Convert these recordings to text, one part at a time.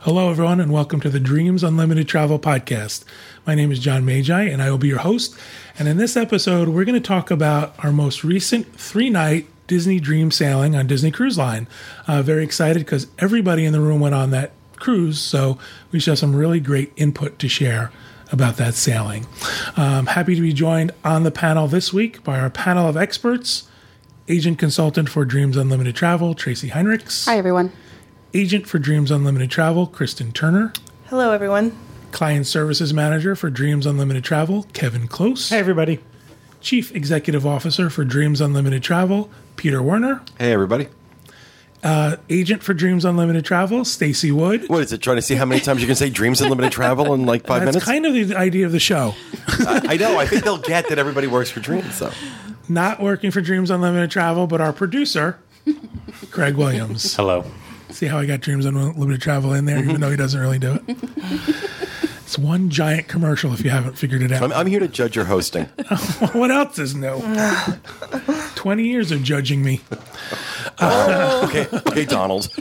Hello, everyone, and welcome to the Dreams Unlimited Travel Podcast. My name is John Magi, and I will be your host. And in this episode, we're going to talk about our most recent 3-night Disney Dream sailing on Disney Cruise Line. Very excited because everybody in the room went on that cruise, so we should have some really great input to share about that sailing. Happy to be joined on the panel this week by our panel of experts, Agent Consultant for Dreams Unlimited Travel, Tracy Heinrichs. Hi, everyone. Agent for Dreams Unlimited Travel, Kristen Turner. Hello, everyone. Client Services Manager for Dreams Unlimited Travel, Kevin Close. Hey, everybody. Chief Executive Officer for Dreams Unlimited Travel, Peter Werner. Hey, everybody. Agent for Dreams Unlimited Travel, Stacy Wood. What is it, trying to see how many times you can say Dreams Unlimited Travel in like 5 minutes? That's kind of the idea of the show. I know. I think they'll get that everybody works for Dreams, though. Not working for Dreams Unlimited Travel, but our producer, Craig Williams. Hello. See how I got Dreams Unlimited Travel in there, even though he doesn't really do it? It's one giant commercial if you haven't figured it out. I'm here to judge your hosting. What else is new? 20 years of judging me. Okay, Donald.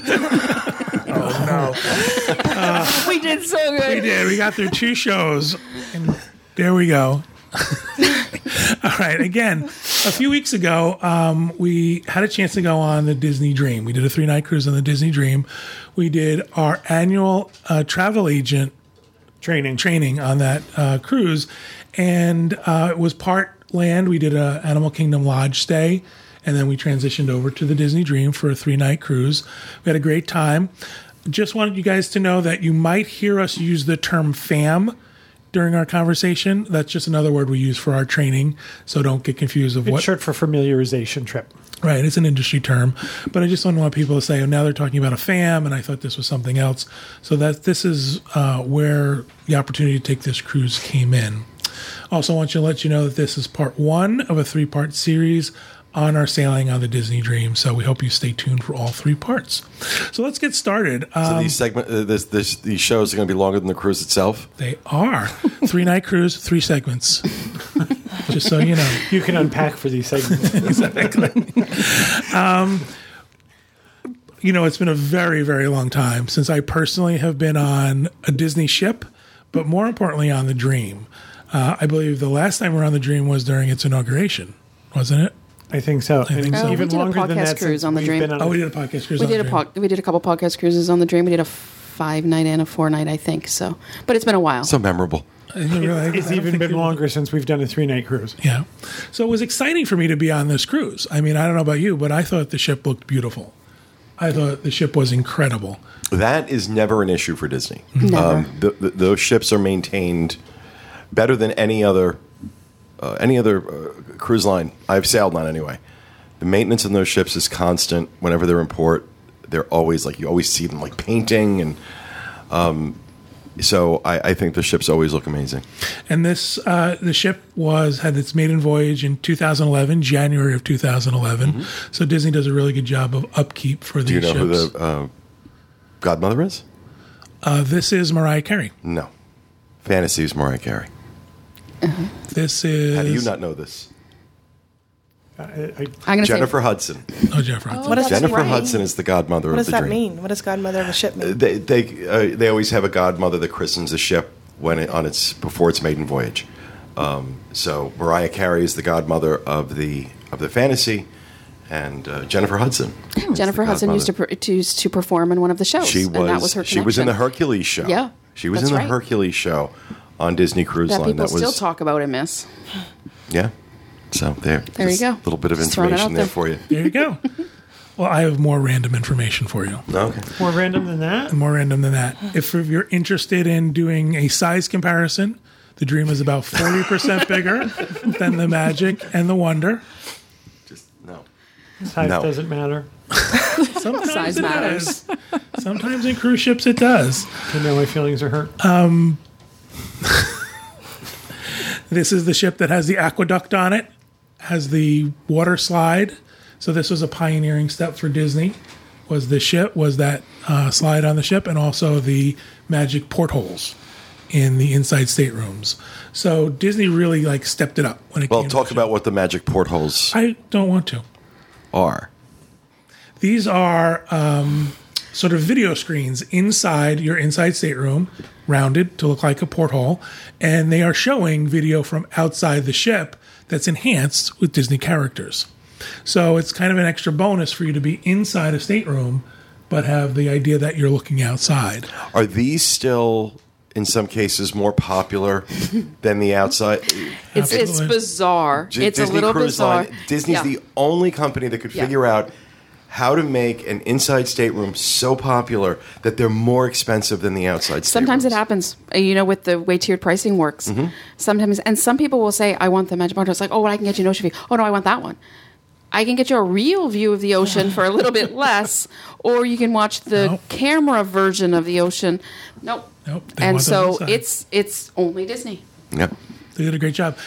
Oh, no. We did so good. We did. We got through 2 shows, and there we go. All right. Again, a few weeks ago, we had a chance to go on the Disney Dream. We did a 3-night cruise on the Disney Dream. We did our annual travel agent training on that cruise, and it was part land. We did a Animal Kingdom Lodge stay, and then we transitioned over to the Disney Dream for a 3-night cruise. We had a great time. Just wanted you guys to know that you might hear us use the term FAM during our conversation. That's just another word we use for our training, so don't get confused of It's what. short for familiarization trip. Right, it's an industry term, but I just don't want people to say, "Oh, now they're talking about a FAM," and I thought this was something else. So that this is where the opportunity to take this cruise came in. Also, I want to let you know that this is part 1 of a 3-part series on our sailing on the Disney Dream. So we hope you stay tuned for all 3 parts. So let's get started. So these shows are going to be longer than the cruise itself? They are 3-night cruise, 3 segments. Just so you know. You can unpack for these segments. Exactly. It's been a very, very long time since I personally have been on a Disney ship, but more importantly on the Dream. I believe the last time we were on the Dream was during its inauguration, wasn't it? I think so. think so. Even We did a longer than podcast that cruise since on the we've Dream. been on We did a podcast cruise We on did the Dream. we did a couple podcast cruises on the Dream. We did a 5-night and a 4-night, I think. So, but it's been a while. So memorable. It's even been longer since we've done a 3-night cruise. Yeah. So it was exciting for me to be on this cruise. I mean, I don't know about you, but I thought the ship looked beautiful. I thought the ship was incredible. That is never an issue for Disney. Never. Those ships are maintained better than any other cruise line I've sailed on anyway. The maintenance on those ships is constant. Whenever they're in port, they're always you always see them painting, and so I think the ships always look amazing. And this the ship had its maiden voyage in 2011, January of 2011. Mm-hmm. So Disney does a really good job of upkeep for these ships. Do you know who the godmother is? This is Mariah Carey. No. Fantasy is Mariah Carey. This is. How do you not know this? I'm going to Jennifer Hudson. Oh, Jennifer Hudson. What does that Jennifer mean? Hudson is the godmother What of does the that Dream. mean? What does godmother of a ship mean? They always have a godmother that christens the ship before its maiden voyage. So Mariah Carey is the godmother of the Fantasy, and Jennifer Hudson. Jennifer Hudson used to perform in one of the shows. She and that was her She was in the connection. Hercules show. Yeah, she was that's in the right. Hercules show on Disney Cruise That Line. people still talk about and miss. Yeah. So there you just go. A little bit of Just throwing it information out there there. for you. There you go. Well, I have more random information for you. Okay. More random than that? More random than that. If you're interested in doing a size comparison, the Dream is about 40% bigger than the Magic and the Wonder. Just no. Size No. doesn't matter. Sometimes Size it matters. does. Sometimes in cruise ships it does. You know my feelings are hurt. This is the ship that has the aqueduct on it, has the water slide. So this was a pioneering step for Disney. Was that slide on the ship, and also the magic portholes in the inside staterooms. So Disney really stepped it up when it came to Well, talk the about ship. what the magic portholes I don't want to. are. These are sort of video screens inside your inside stateroom, rounded to look like a porthole, and they are showing video from outside the ship that's enhanced with Disney characters. So it's kind of an extra bonus for you to be inside a stateroom, but have the idea that you're looking outside. Are these still, in some cases, more popular than the outside? It's bizarre. It's Disney a little Cruise bizarre. Line, Disney's Yeah. the only company that could figure out how to make an inside stateroom so popular that they're more expensive than the outside Sometimes it staterooms. happens, with the way tiered pricing works. Mm-hmm. Sometimes, and some people will say, I want the Magic Mountain. It's like, oh, well, I can get you an ocean view. Oh, no, I want that one. I can get you a real view of the ocean for a little bit less, or you can watch the Nope. camera version of the ocean. Nope. Nope, they And want those so inside. it's only Disney. Yep. They did a great job.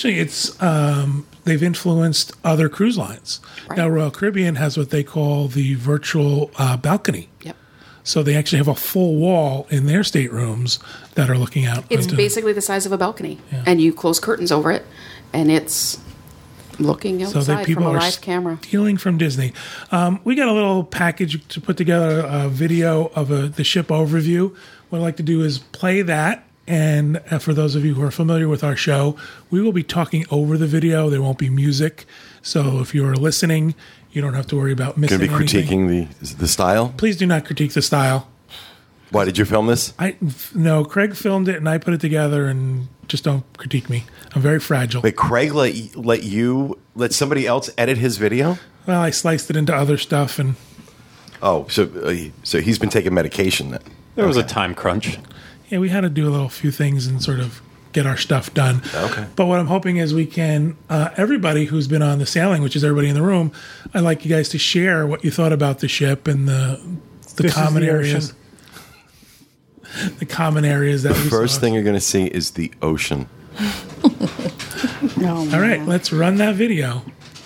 They've influenced other cruise lines. Right. Now, Royal Caribbean has what they call the virtual balcony. Yep. So they actually have a full wall in their staterooms that are looking out. It's onto- basically the size of a balcony, and you close curtains over it, and it's looking so outside that people from a are live camera. stealing from Disney. We got a little package to put together a video of the ship overview. What I'd like to do is play that. And for those of you who are familiar with our show, we will be talking over the video. There won't be music. So if you're listening, you don't have to worry about missing Going to be anything. critiquing the style. Please do not critique the style. Why did you film this? No, Craig filmed it and I put it together, and just don't critique me. I'm very fragile. Wait, Craig let somebody else edit his video? Well, I sliced it into other stuff, and Oh, so he's been taking medication then. There was a time crunch. yeah, we had to do a little few things and sort of get our stuff done. Okay. But what I'm hoping is we can, everybody who's been on the sailing, which is everybody in the room, I'd like you guys to share what you thought about the ship and the This common is the areas. ocean. The common areas that we First saw. thing you're going to see is the ocean. No, All right, let's run that video.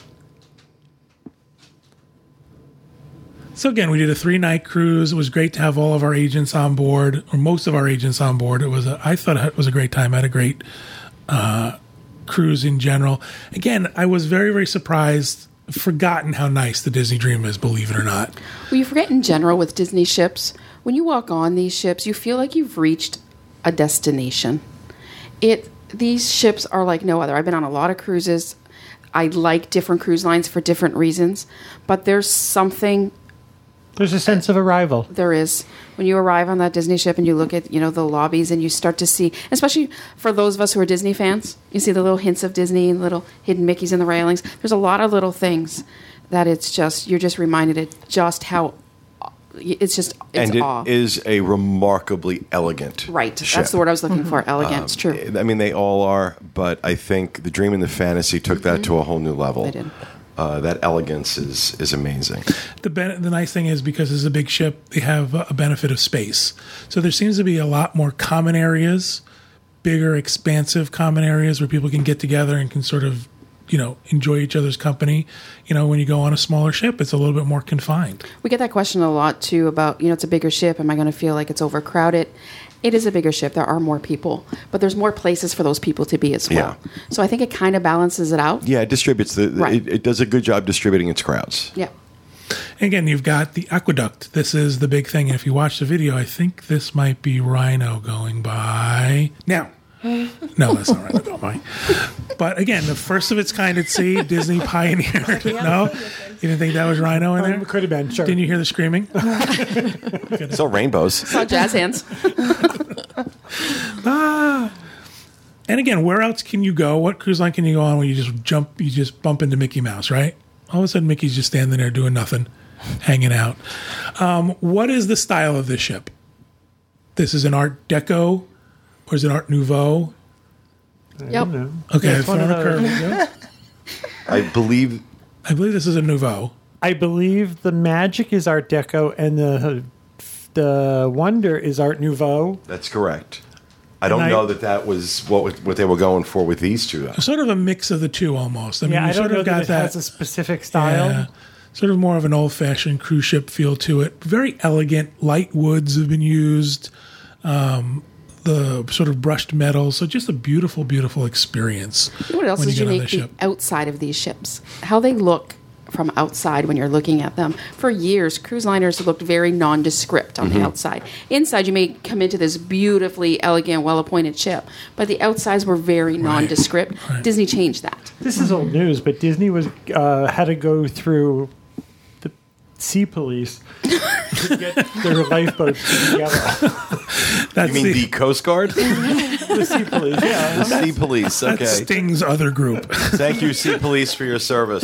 So again, we did a 3-night cruise. It was great to have all of our agents on board, or most of our agents on board. I thought it was a great time. I had a great cruise in general. Again, I was very, very surprised, forgotten how nice the Disney Dream is, believe it or not. Well, you forget in general with Disney ships, when you walk on these ships, you feel like you've reached a destination. These ships are like no other. I've been on a lot of cruises. I like different cruise lines for different reasons, but there's something. There's a sense of arrival. There is. When you arrive on that Disney ship and you look at, the lobbies and you start to see, especially for those of us who are Disney fans, you see the little hints of Disney and little hidden Mickeys in the railings. There's a lot of little things that you're just reminded of just how, it's And awe. it is a remarkably elegant Right. ship. That's the word I was looking for. Elegant. It's true. I mean, they all are, but I think the Dream and the Fantasy took that to a whole new level. They did. That elegance is amazing. The nice thing is, because it's a big ship, they have a benefit of space. So there seems to be a lot more common areas, bigger, expansive common areas where people can get together and can sort of, enjoy each other's company. When you go on a smaller ship, it's a little bit more confined. We get that question a lot, too, about, it's a bigger ship. Am I going to feel like it's overcrowded? It is a bigger ship. There are more people, but there's more places for those people to be as well. Yeah. So I think it kind of balances it out. Yeah, it distributes Right. it does a good job distributing its crowds. Yeah. Again, you've got the aqueduct. This is the big thing. And if you watch the video, I think this might be Rhino going by now. No, that's not Rhino going by. But again, the first of its kind at sea, Disney pioneered. No? You didn't think that was Rhino in there? It could have been, sure. Didn't you hear the screaming? It's all rainbows. Saw jazz hands. And again, where else can you go? What cruise line can you go on when you just bump into Mickey Mouse, right? All of a sudden, Mickey's just standing there doing nothing, hanging out. What is the style of this ship? This is an Art Deco, or is it Art Nouveau? Yep. Okay, Yeah, I've it's one thrown a of those. curve. I believe I believe this is a Nouveau. I believe the Magic is Art Deco and the Wonder is Art Nouveau. that's correct. I don't And know that was what they were going for with these two, though. Sort of a mix of the two, almost. I mean, Yeah, you I don't sort know of that got it that. has a specific style. Yeah, sort of more of an old-fashioned cruise ship feel to it. Very elegant. Light woods have been used. The sort of brushed metal. So just a beautiful, beautiful experience. You know what else when is you get on unique the ship. outside of these ships? How they look from outside when you're looking at them. For years, cruise liners looked very nondescript on the outside. Inside, you may come into this beautifully elegant, well-appointed ship, but the outsides were very nondescript. Disney changed that. This is old news, but Disney was had to go through the sea police to get their lifeboats together. That's You mean the Coast Guard? The sea police, yeah. The Sea Police. that's Okay. Sting's other group. Thank you, Sea Police, for your service.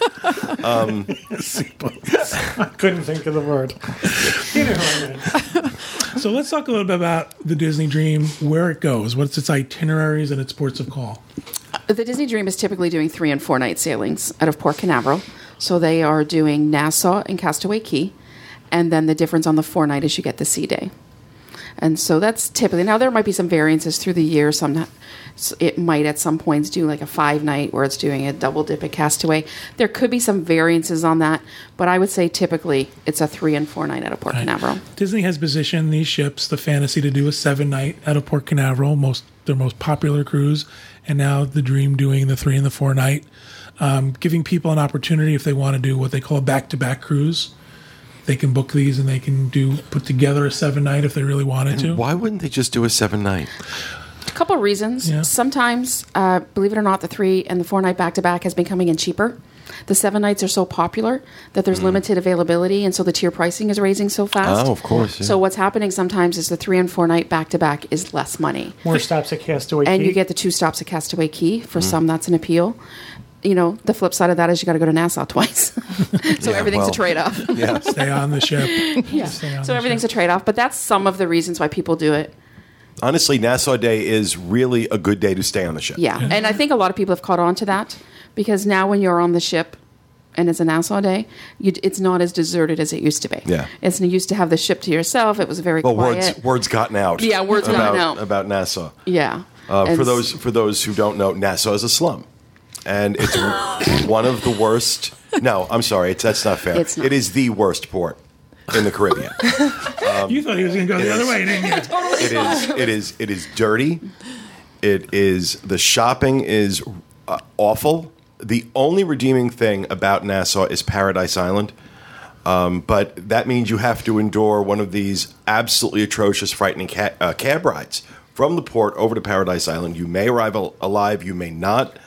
Sea Police. I couldn't think of the word. You know what I mean. So let's talk a little bit about the Disney Dream, where it goes, what's its itineraries and its ports of call. The Disney Dream is typically doing 3 and 4 night sailings out of Port Canaveral. So they are doing Nassau and Castaway Cay, and then the difference on the 4 night is you get the Sea Day. And so that's typically, now there might be some variances through the year. It might at some points do like a 5 night where it's doing a double dip at Castaway. There could be some variances on that, but I would say typically it's a 3 and 4 night out of Port Canaveral. Disney has positioned these ships, the Fantasy, to do a 7 night out of Port Canaveral, their most popular cruise, and now the Dream doing the 3 and the 4 night, giving people an opportunity if they want to do what they call a back-to-back cruise. They can book these and they can put together a 7 night if they really wanted to. Why wouldn't they just do a 7 night? A couple of reasons. Yeah. Sometimes, believe it or not, the 3 and the 4 night back to back has been coming in cheaper. The 7 nights are so popular that there's limited availability, and so the tier pricing is raising so fast. Oh, of course. Yeah. So what's happening sometimes is the 3 and 4 night back to back is less money, More stops at Castaway and Cay. you get the 2 stops at Castaway Cay. For some, that's an appeal. You know, the flip side of that is you got to go to Nassau twice, so Yeah, everything's well, a trade off. Yeah. Stay on the ship. Yeah, Stay on so the everything's ship. a trade off. But that's some of the reasons why people do it. Honestly, Nassau Day is really a good day to stay on the ship. Yeah, and I think a lot of people have caught on to that because now when you're on the ship and it's a Nassau Day, it's not as deserted as it used to be. Yeah. You used to have the ship to yourself. It was very Well, quiet. word's gotten out. Yeah, word's gotten out. About Nassau. Yeah. For those who don't know, Nassau is a slum, and it's one of the worst. No, I'm sorry, that's not fair. It's not. It is the worst port in the Caribbean. You thought he was going to go the other way, didn't you? It is dirty. It is the shopping is awful. The only redeeming thing about Nassau is Paradise Island. But that means you have to endure one of these absolutely atrocious, frightening cab rides from the port over to Paradise Island. You may arrive alive, you may not.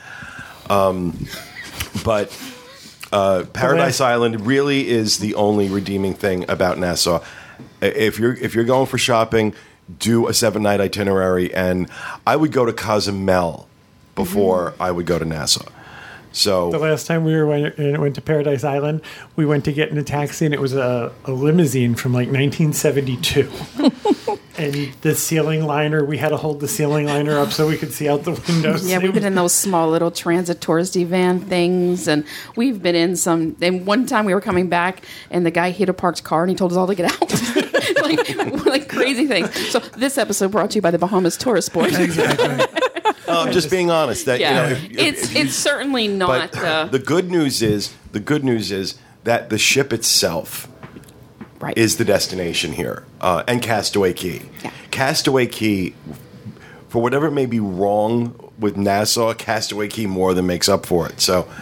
But Paradise Island really is the only redeeming thing about Nassau. If you're going for shopping, do a 7-night itinerary, and I would go to Cozumel before I would go to Nassau. So The last time we went to Paradise Island, we went to get in a taxi, and it was a limousine from like 1972. And the ceiling liner, we had to hold the ceiling liner up so we could see out the windows. Yeah, we've been in those small little transit touristy van things, and we've been in some. And one time we were coming back, and the guy hit a parked car, and he told us all to get out, like crazy things. So this episode brought to you by the Bahamas Tourist Board. Exactly. I'm just being honest. That Yeah, you know, it's certainly not. But the good news is that the ship itself right. is the destination here, and Castaway Cay. Yeah. Castaway Cay, for whatever may be wrong with Nassau, Castaway Cay more than makes up for it. So,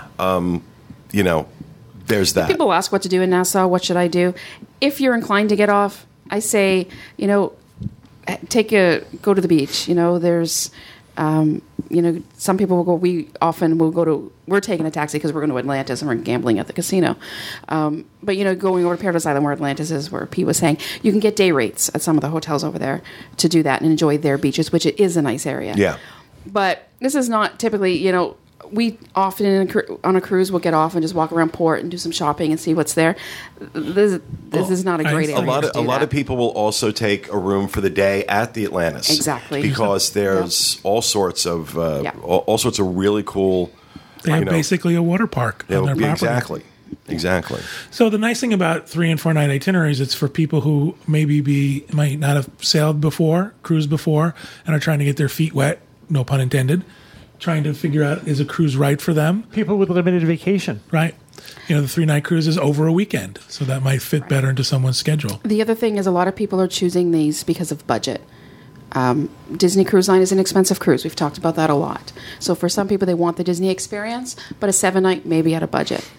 there's that. People ask what to do in Nassau. What should I do? If you're inclined to get off, I say, go to the beach. There's, some people will go. We often will go to. We're taking a taxi because we're going to Atlantis and we're gambling at the casino. But going over to Paradise Island, where Atlantis is, where Pete was saying, you can get day rates at some of the hotels over there to do that and enjoy their beaches, which it is a nice area. Yeah. But this is not typically, we often on a cruise will get off and just walk around port and do some shopping and see what's there. This is not a great area. A lot of people will also take a room for the day at the Atlantis. Exactly. Because there's all sorts of all sorts of really cool. They have basically a water park on their property. Exactly. So the nice thing about 3 and 4 night itineraries, it's for people who might not have sailed before, cruised before, and are trying to get their feet wet, no pun intended, trying to figure out, is a cruise right for them? People with limited vacation. Right. The 3-night cruise is over a weekend, so that might fit better into someone's schedule. The other thing is a lot of people are choosing these because of budget. Disney Cruise Line is an expensive cruise. We've talked about that a lot. So for some people, they want the Disney experience, but a 7-night may be at a budget.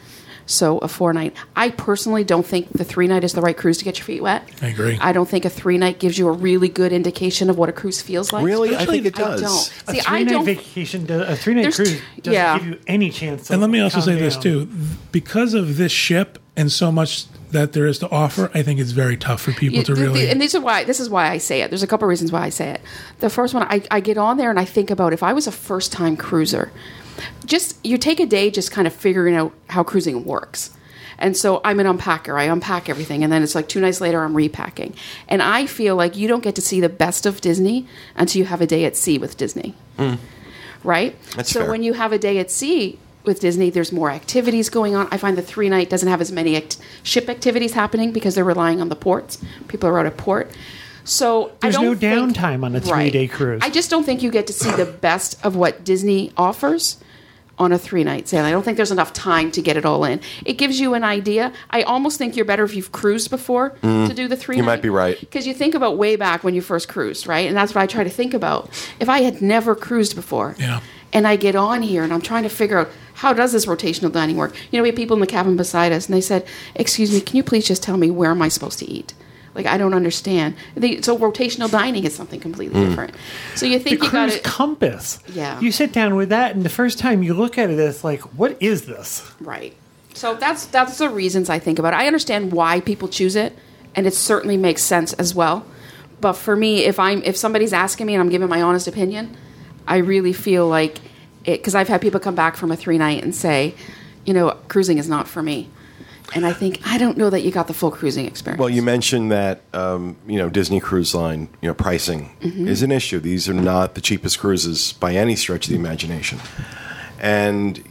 So a 4-night. I personally don't think the 3-night is the right cruise to get your feet wet. I agree. I don't think a 3-night gives you a really good indication of what a cruise feels like. Really? I think it I does. don't. A See, I 3-night don't. vacation, a 3-night There's cruise doesn't yeah. give you any chance. And let me also calm say this down. too, because of this ship and so much that there is to offer, I think it's very tough for people to really. And this is why I say it. There's a couple of reasons why I say it. The first one, I get on there and I think about if I was a first-time cruiser, just you take a day just kind of figuring out how cruising works. And so I'm an unpacker. I unpack everything. And then it's like 2 nights later, I'm repacking. And I feel like you don't get to see the best of Disney until you have a day at sea with Disney. Right? That's so fair. when you have a day at sea with Disney, there's more activities going on. I find the 3-night doesn't have as many ship activities happening because they're relying on the ports. People are out at port. So There's I no don't think- downtime on a Right. 3-day cruise. I just don't think you get to see the best of what Disney offers on a 3-night sail. I don't think there's enough time to get it all in. It gives you an idea. I almost think you're better if you've cruised before to do the 3-night. You might be right. Because you think about way back when you first cruised, right? And that's what I try to think about. If I had never cruised before, Yeah. and I get on here and I'm trying to figure out how does this rotational dining work? You know, we have people in the cabin beside us and they said, "Excuse me, can you please just tell me where am I supposed to eat?" Like, I don't understand. So rotational dining is something completely different. So you the think you got cruise it. compass. Yeah. You sit down with that, and the first time you look at it, it's like, what is this? Right. So that's the reasons I think about it. I understand why people choose it, and it certainly makes sense as well. But for me, if somebody's asking me and I'm giving my honest opinion, I really feel like it, because I've had people come back from a 3-night and say, you know, cruising is not for me. And I think, I don't know that you got the full cruising experience. Well, you mentioned that Disney Cruise Line, pricing is an issue. These are not the cheapest cruises by any stretch of the imagination. And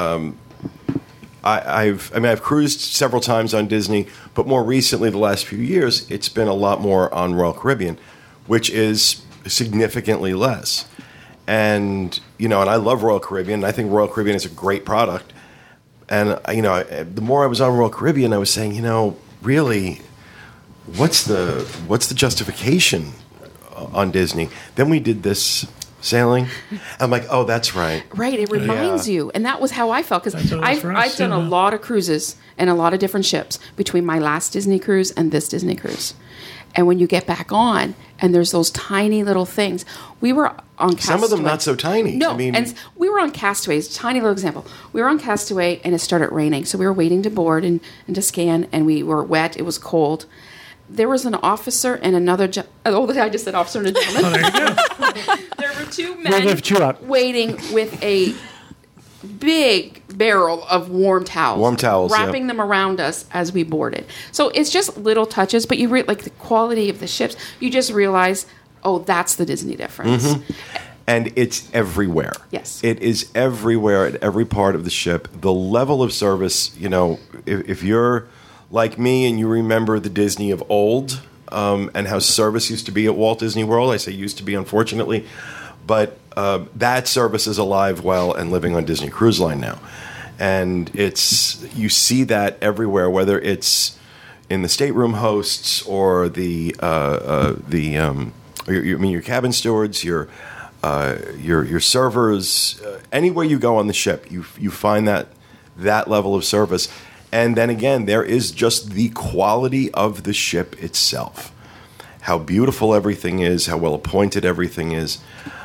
I've cruised several times on Disney, but more recently, the last few years, it's been a lot more on Royal Caribbean, which is significantly less. And and I love Royal Caribbean. I think Royal Caribbean is a great product. And the more I was on Royal Caribbean, I was saying, really, what's the justification on Disney? Then we did this sailing. I'm like, oh, that's right. Right, it reminds you. And that was how I felt. Because That's what it was I've, for us, I've done too, a huh? lot of cruises and a lot of different ships between my last Disney cruise and this Disney cruise. And when you get back on, and there's those tiny little things. We were on Castaway. Some of them not so tiny. No, I mean, and we were on Castaway. Tiny little example. We were on Castaway, and it started raining. So we were waiting to board and to scan, and we were wet. It was cold. There was an officer and another. I just said officer and a gentleman. Oh, there you go. There were two We'll men lift you up. waiting with a big barrel of warm towels, yeah. wrapping them around us as we boarded. So it's just little touches, but you like the quality of the ships. You just realize, oh, that's the Disney difference. And it's everywhere. Yes. It is everywhere at every part of the ship. The level of service, if you're like me and you remember the Disney of old and how service used to be at Walt Disney World, I say used to be, unfortunately, but that service is alive, well, and living on Disney Cruise Line now. And you see that everywhere, whether it's in the stateroom hosts or your cabin stewards, your servers, anywhere you go on the ship, you find that level of service. And then again, there is just the quality of the ship itself, how beautiful everything is, how well appointed everything is.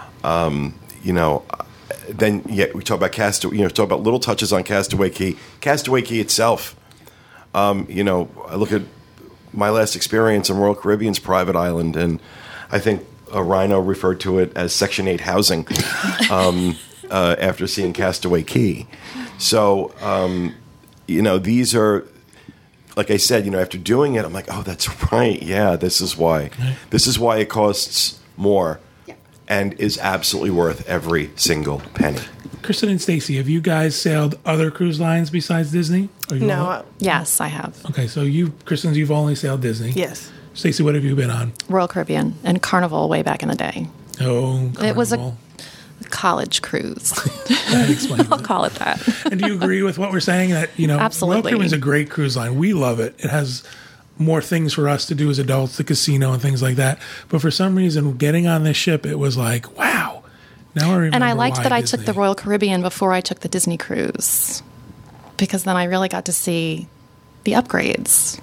Then we talk about Castaway. Talk about little touches on Castaway Cay. Castaway Cay itself. I look at my last experience on Royal Caribbean's private island, and I think Rhino referred to it as Section 8 housing after seeing Castaway Cay. So, these are, like I said, after doing it, I'm like, oh, that's right. Yeah, this is why. This is why it costs more and is absolutely worth every single penny. Kristen and Stacy, have you guys sailed other cruise lines besides Disney? Or you all- No. Yes, I have. Okay, so Kristen, you've only sailed Disney. Yes. Stacy, what have you been on? Royal Caribbean and Carnival way back in the day. Oh, It was a Carnival. college cruise. That explains I'll it. call it that. And do you agree with what we're saying? That Royal Absolutely. Caribbean's a great cruise line. We love it. It has more things for us to do as adults, the casino and things like that. But for some reason, getting on this ship, it was like, wow. Now I remember. And I liked why that I Disney. took the Royal Caribbean before I took the Disney cruise. because then I really got to see the upgrades.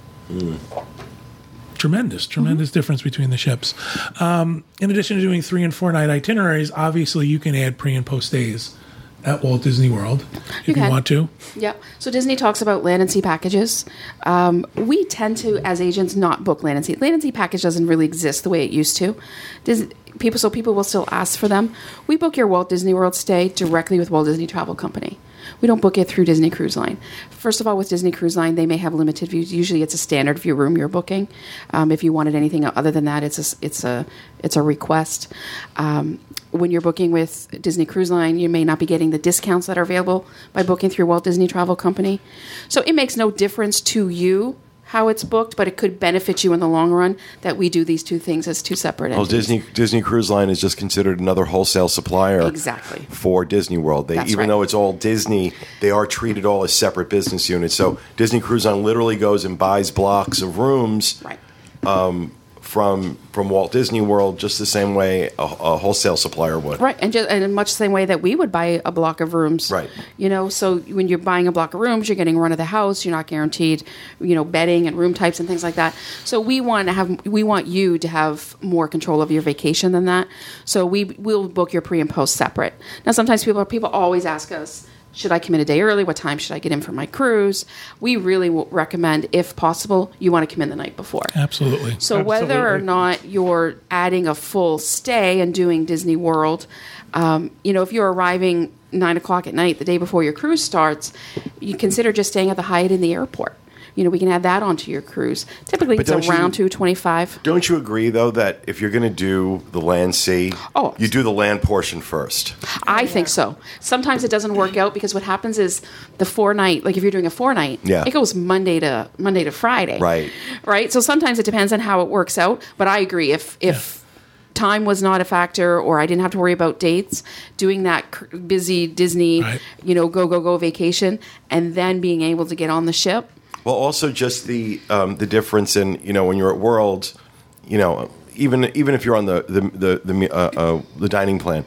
Tremendous difference between the ships. In addition to doing 3 and 4 night itineraries, obviously you can add pre and post stays at Walt Disney World if you can. want to. Yeah. So Disney talks about land and sea packages. We tend to, as agents, not book land and sea. Land and sea package doesn't really exist the way it used to. People will still ask for them. We book your Walt Disney World stay directly with Walt Disney Travel Company. We don't book it through Disney Cruise Line. First of all, with Disney Cruise Line, they may have limited views. Usually, it's a standard view room you're booking. If you wanted anything other than that, it's a request. When you're booking with Disney Cruise Line, you may not be getting the discounts that are available by booking through Walt Disney Travel Company. So it makes no difference to you how it's booked, but it could benefit you in the long run that we do these two things as two separate entities. Well, Disney Cruise Line is just considered another wholesale supplier Exactly. for Disney World. That's Even right. though it's all Disney, they are treated all as separate business units. So Disney Cruise Line literally goes and buys blocks of rooms Right. from Walt Disney World, just the same way a wholesale supplier would. Right, and in much the same way that we would buy a block of rooms. Right. So when you're buying a block of rooms, you're getting run of the house. You're not guaranteed, bedding and room types and things like that. So we want you to have more control of your vacation than that. So we'll book your pre and post separate. Now, sometimes people always ask us, should I come in a day early? What time should I get in for my cruise? We really will recommend, if possible, you want to come in the night before. Absolutely. So whether or Absolutely. not you're adding a full stay and doing Disney World, if you're arriving 9 o'clock at night the day before your cruise starts, you consider just staying at the Hyatt in the airport. We can add that onto your cruise. Typically, But it's don't around $225. Don't you agree, though, that if you're going to do the land sea, Oh. you do the land portion first? I think so. Sometimes it doesn't work out because what happens is the 4-night, like if you're doing a 4-night, Yeah. it goes Monday to Friday. Right. Right? So sometimes it depends on how it works out. But I agree. If time was not a factor or I didn't have to worry about dates, doing that busy Disney, Right. go vacation, and then being able to get on the ship. Well, also just the difference in when you're at World, even if you're on the dining plan,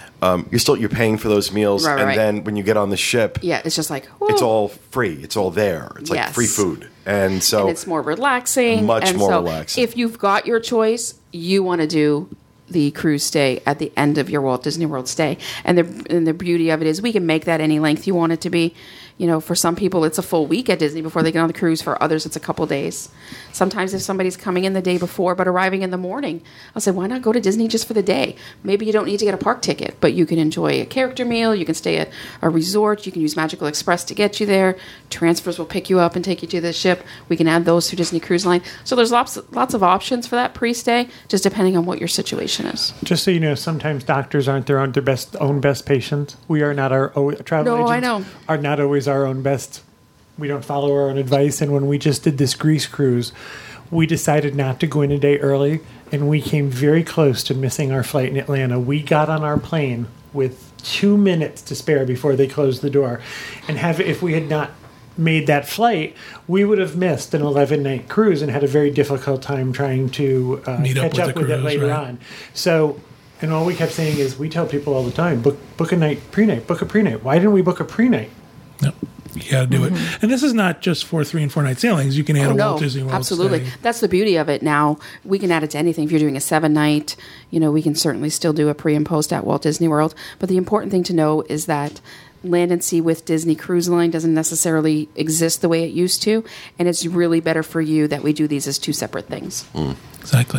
you're paying for those meals, Right, and right. then when you get on the ship, Yeah, it's just like, it's whoa. all free. It's all there. It's like Yes. free food, and so And it's more relaxing. Much and more so relaxing. If you've got your choice, you want to do the cruise stay at the end of your Walt Disney World stay. And the beauty of it is we can make that any length you want it to be. For some people, it's a full week at Disney before they get on the cruise. For others, it's a couple days. Sometimes if somebody's coming in the day before but arriving in the morning, I'll say, why not go to Disney just for the day? Maybe you don't need to get a park ticket, but you can enjoy a character meal. You can stay at a resort. You can use Magical Express to get you there. Transfers will pick you up and take you to the ship. We can add those through Disney Cruise Line. So there's lots of options for that pre-stay, just depending on what your situation is. Just so you know, sometimes doctors aren't their own best patients. We are not travel No, agents I know. are not always our own best. We don't follow our own advice. And when we just did this Greece cruise, we decided not to go in a day early, and we came very close to missing our flight in Atlanta. We got on our plane with 2 minutes to spare before they closed the door, and if we had not made that flight, we would have missed an 11-night cruise and had a very difficult time trying to Meet up catch with up the with it cruise, later right. on. So, and all we kept saying is, we tell people all the time, book a night, pre-night, book a pre-night. Why didn't we book a pre-night? No, you got to do it. And this is not just for 3 and 4 night sailings. You can add a Walt Disney World absolutely. stay. That's the beauty of it now. We can add it to anything. If you're doing a 7-night, we can certainly still do a pre and post at Walt Disney World. But the important thing to know is that land and sea with Disney Cruise Line doesn't necessarily exist the way it used to. And it's really better for you that we do these as two separate things. Exactly.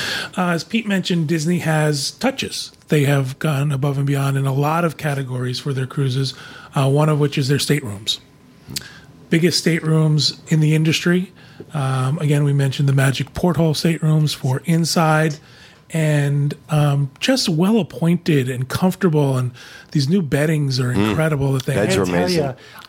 As Pete mentioned, Disney has touches. They have gone above and beyond in a lot of categories for their cruises, one of which is their staterooms. Biggest staterooms in the industry. Again, we mentioned the Magic Porthole staterooms for inside, and just well appointed and comfortable. And these new beddings are incredible that they Beds have. are amazing.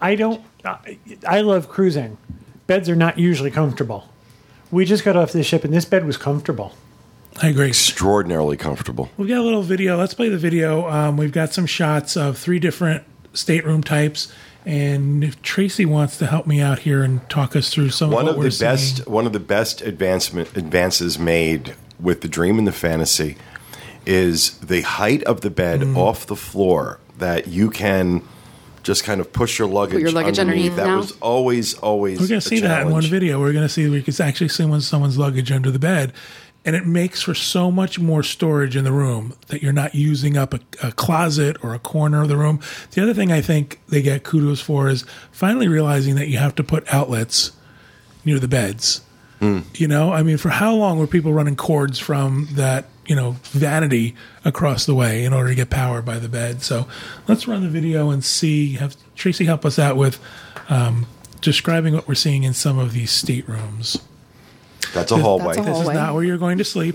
I love cruising. Beds are not usually comfortable. We just got off the ship, and this bed was comfortable. I agree. extraordinarily comfortable. We've got a little video. Let's play the video. We've got some shots of 3 different stateroom types. And if Tracy wants to help me out here and talk us through some One of what of we're the seeing. best, one of the best advances made with the Dream and the Fantasy is the height of the bed off the floor. That you can just kind of push your luggage, underneath That now? was always We're going to a see that in one challenge. video. We're going to see we can actually see someone's luggage under the bed, and it makes for so much more storage in the room that you're not using up a closet or a corner of the room. The other thing I think they get kudos for is finally realizing that you have to put outlets near the beds. You know, I mean, for how long were people running cords from that, vanity across the way in order to get power by the bed? So let's run the video and see. Have Tracy help us out with describing what we're seeing in some of these staterooms. That's a hallway. That's a This is hallway. not where you're going to sleep.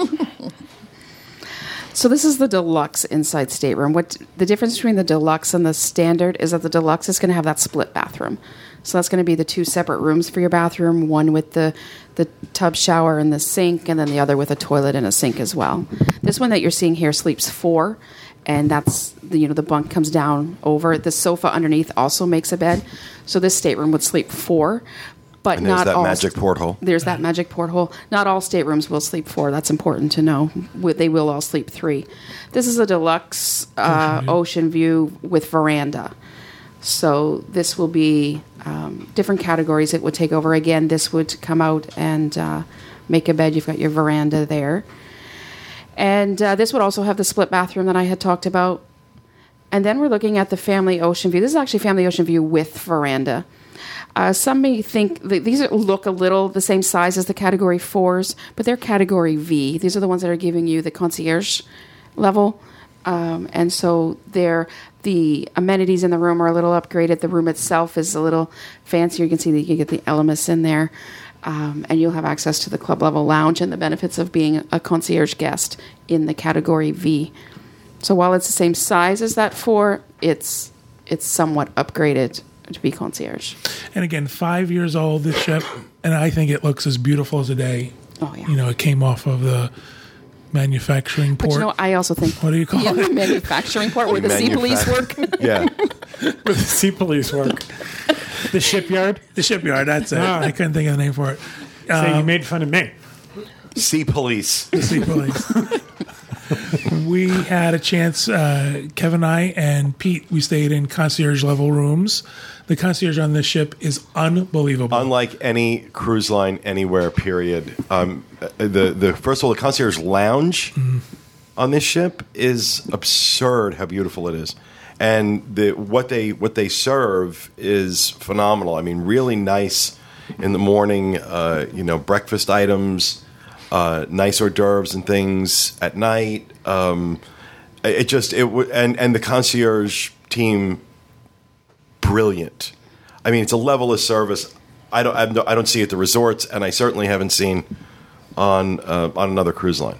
So this is the deluxe inside stateroom. What the difference between the deluxe and the standard is that the deluxe is going to have that split bathroom. So that's going to be the two separate rooms for your bathroom, one with the tub shower and the sink, and then the other with a toilet and a sink as well. This one that you're seeing here sleeps 4, and that's the bunk comes down over. The sofa underneath also makes a bed. So this stateroom would sleep 4. But And there's not that all magic porthole. There's that magic porthole. Not all staterooms will sleep 4. That's important to know. They will all sleep 3. This is a deluxe ocean view with veranda. So this will be different categories it would take over. Again, this would come out and make a bed. You've got your veranda there. And this would also have the split bathroom that I had talked about. And then we're looking at the family ocean view. This is actually family ocean view with veranda. Some may think that these look a little the same size as the Category 4s, but they're Category V. These are the ones that are giving you the concierge level. And so the amenities in the room are a little upgraded. The room itself is a little fancier. You can see that you get the Elemis in there. And you'll have access to the club level lounge and the benefits of being a concierge guest in the Category V. So while it's the same size as that 4, it's somewhat upgraded to be concierge. And again, 5 years old, this ship, and I think it looks as beautiful as a day. Oh, yeah. It came off of the manufacturing port. But I also think... What do you call the it? manufacturing port where the sea police work. Yeah. Where the sea police work. The shipyard. The shipyard, that's it. Ah. I couldn't think of the name for it. So you made fun of me. Sea police. The sea police. We had a chance, Kevin and I and Pete, we stayed in concierge level rooms. The concierge on this ship is unbelievable. Unlike any cruise line anywhere, period. The first of all, the concierge lounge on this ship is absurd. How beautiful it is, and what they serve is phenomenal. I mean, really nice in the morning. Breakfast items, nice hors d'oeuvres and things at night. And the concierge team. Brilliant. I mean, it's a level of service I don't see at the resorts, and I certainly haven't seen on another cruise line.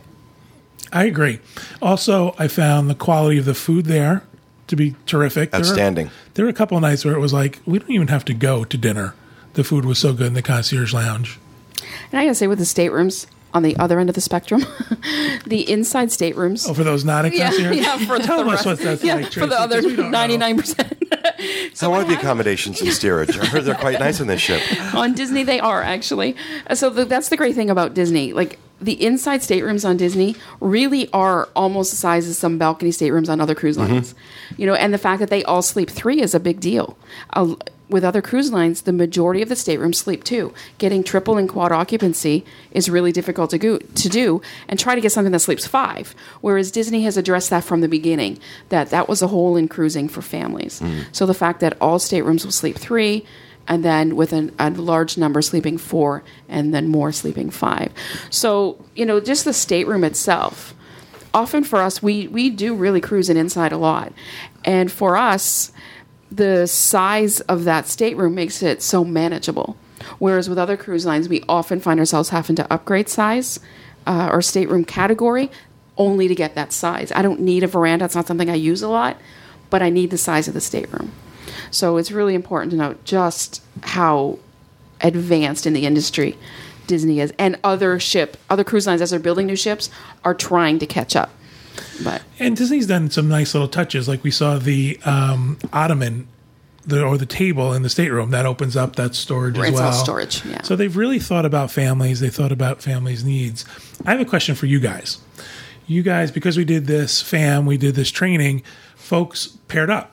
I agree. Also, I found the quality of the food there to be terrific. Outstanding. There were a couple of nights where it was like, we don't even have to go to dinner. The food was so good in the concierge lounge. And I gotta say, with the staterooms on the other end of the spectrum, the inside staterooms. Oh, for those not in concierge? for Tell the us rest, what that's like, for the Tracy, other 'cause we don't know. 99%. How are the accommodations in steerage? I heard they're quite nice on this ship. On Disney, they are actually. So that's the great thing about Disney. Like the inside staterooms on Disney really are almost the size of some balcony staterooms on other cruise lines. And the fact that they all sleep 3 is a big deal. With other cruise lines, the majority of the staterooms sleep 2. Getting triple and quad occupancy is really difficult to do, and try to get something that sleeps 5. Whereas Disney has addressed that from the beginning, that was a hole in cruising for families. So the fact that all staterooms will sleep 3, and then with a large number sleeping 4, and then more sleeping 5. So, just the stateroom itself. Often for us, we do really cruise it inside a lot. And for us, the size of that stateroom makes it so manageable. Whereas with other cruise lines, we often find ourselves having to upgrade size or stateroom category only to get that size. I don't need a veranda. It's not something I use a lot, but I need the size of the stateroom. So it's really important to note just how advanced in the industry Disney is. And other cruise lines, as they're building new ships, are trying to catch up. And Disney's done some nice little touches, like we saw the ottoman, the table in the stateroom that opens up. That's storage as well. It's all storage, yeah. So they've really thought about families. They thought about families' needs. I have a question for you guys. You guys, because we did this training, folks paired up.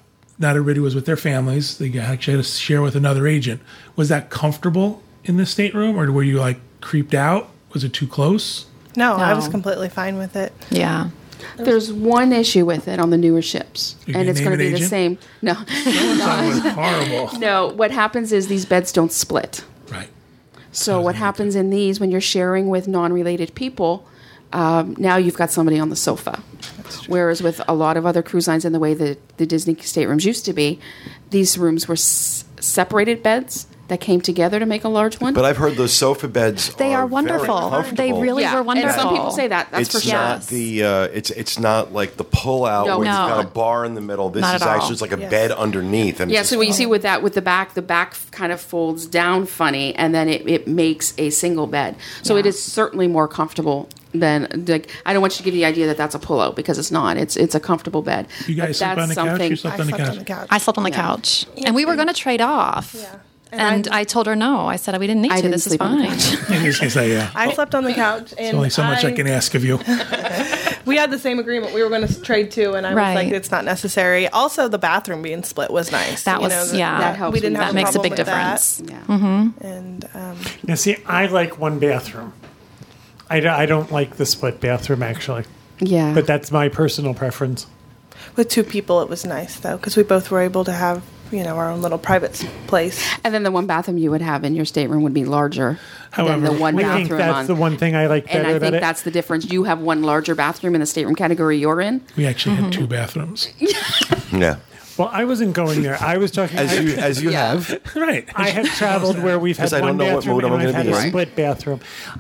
not everybody was with their families. They actually had to share with another agent. Was that comfortable in the stateroom, or were you like creeped out? Was it too close? No, I No. was completely fine with it. Yeah. There's one issue with it on the newer ships, You and can it's name going to an be the agent? same. No, That was horrible. no. What happens is these beds don't split. Right. So what happens in these when you're sharing with non-related people? Now you've got somebody on the sofa. Whereas with a lot of other cruise lines, in the way that the Disney staterooms used to be, these rooms were separated beds that came together to make a large one. But I've heard those sofa beds They are very wonderful. They comfortable. really were wonderful. And some people say that. That's It's for sure. not the it's not like the pull out No, where it's you've got a not. bar in the middle. This Not is at all. actually just like a Yes. bed underneath. And Yeah, it's so just- what you see with that, with the back kind of folds down funny, and then it makes a single bed. So it is certainly more comfortable than, like, I don't want you to give you the idea that that's a pullout, because it's not. It's a comfortable bed. You guys But slept on the that's couch? You something- slept I on the slept couch? on the couch. I slept on the couch. And we were going to trade off. Yeah. And I told her no. I said, we didn't need I to. didn't This is sleep on the fine. I was gonna say, yeah. I slept on the couch, and There's only so much I can ask of you. we had the same agreement. We were going to trade too, and I was Right. like, "It's not necessary." Also, the bathroom being split was nice. That You was, know, yeah. that helps We didn't with have That a makes a problem big with that. difference. Yeah. And Now, see, I like one bathroom. I don't like the split bathroom, actually. Yeah. But that's my personal preference. with two people, it was nice though, because we both were able to have our own little private place. And then the one bathroom you would have in your stateroom would be larger than the one I bathroom think that's the one thing I like better And I about think it. that's the difference. You have one larger bathroom in the stateroom category you're in. We actually had two bathrooms. yeah. Well, I wasn't going there. I was talking. As you Yeah. have. Right. I have traveled where we've had 'Cause I don't one know what bathroom mood I'm and I've gonna had be a in. split bathroom.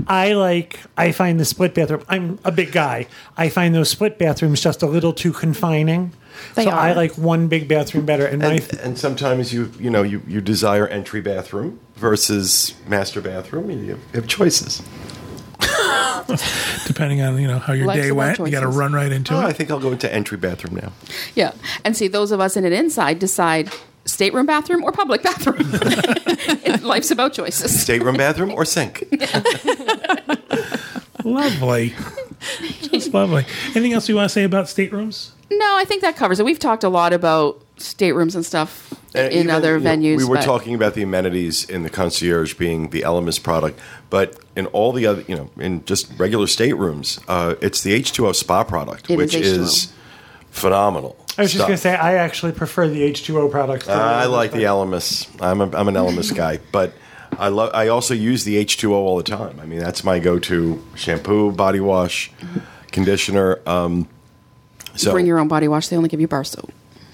I find the split bathroom. I'm a big guy. I find those split bathrooms just a little too confining. They so are. I like one big bathroom better. And my And sometimes you desire entry bathroom versus master bathroom. You have choices. Depending on how your Life's day about went, you got to choices. run right into I it. think I'll go into entry bathroom now. Yeah. And see, those of us in an inside decide stateroom bathroom or public bathroom. Life's about choices. Stateroom bathroom or sink. Lovely, just lovely. Anything else you want to say about staterooms? No, I think that covers it. We've talked a lot about staterooms and stuff in Even, other venues. we were but- talking about the amenities in the concierge being the Elemis product, but in all the other, in just regular staterooms, it's the H2O Spa product, It which is H2O. is phenomenal. I was just stuff. going to say I actually prefer the H2O product. I like the Elemis. I'm an Elemis guy, but I also use the H2O all the time. I mean, that's my go-to shampoo, body wash, conditioner. So Bring your own body wash. They only give you bar soap.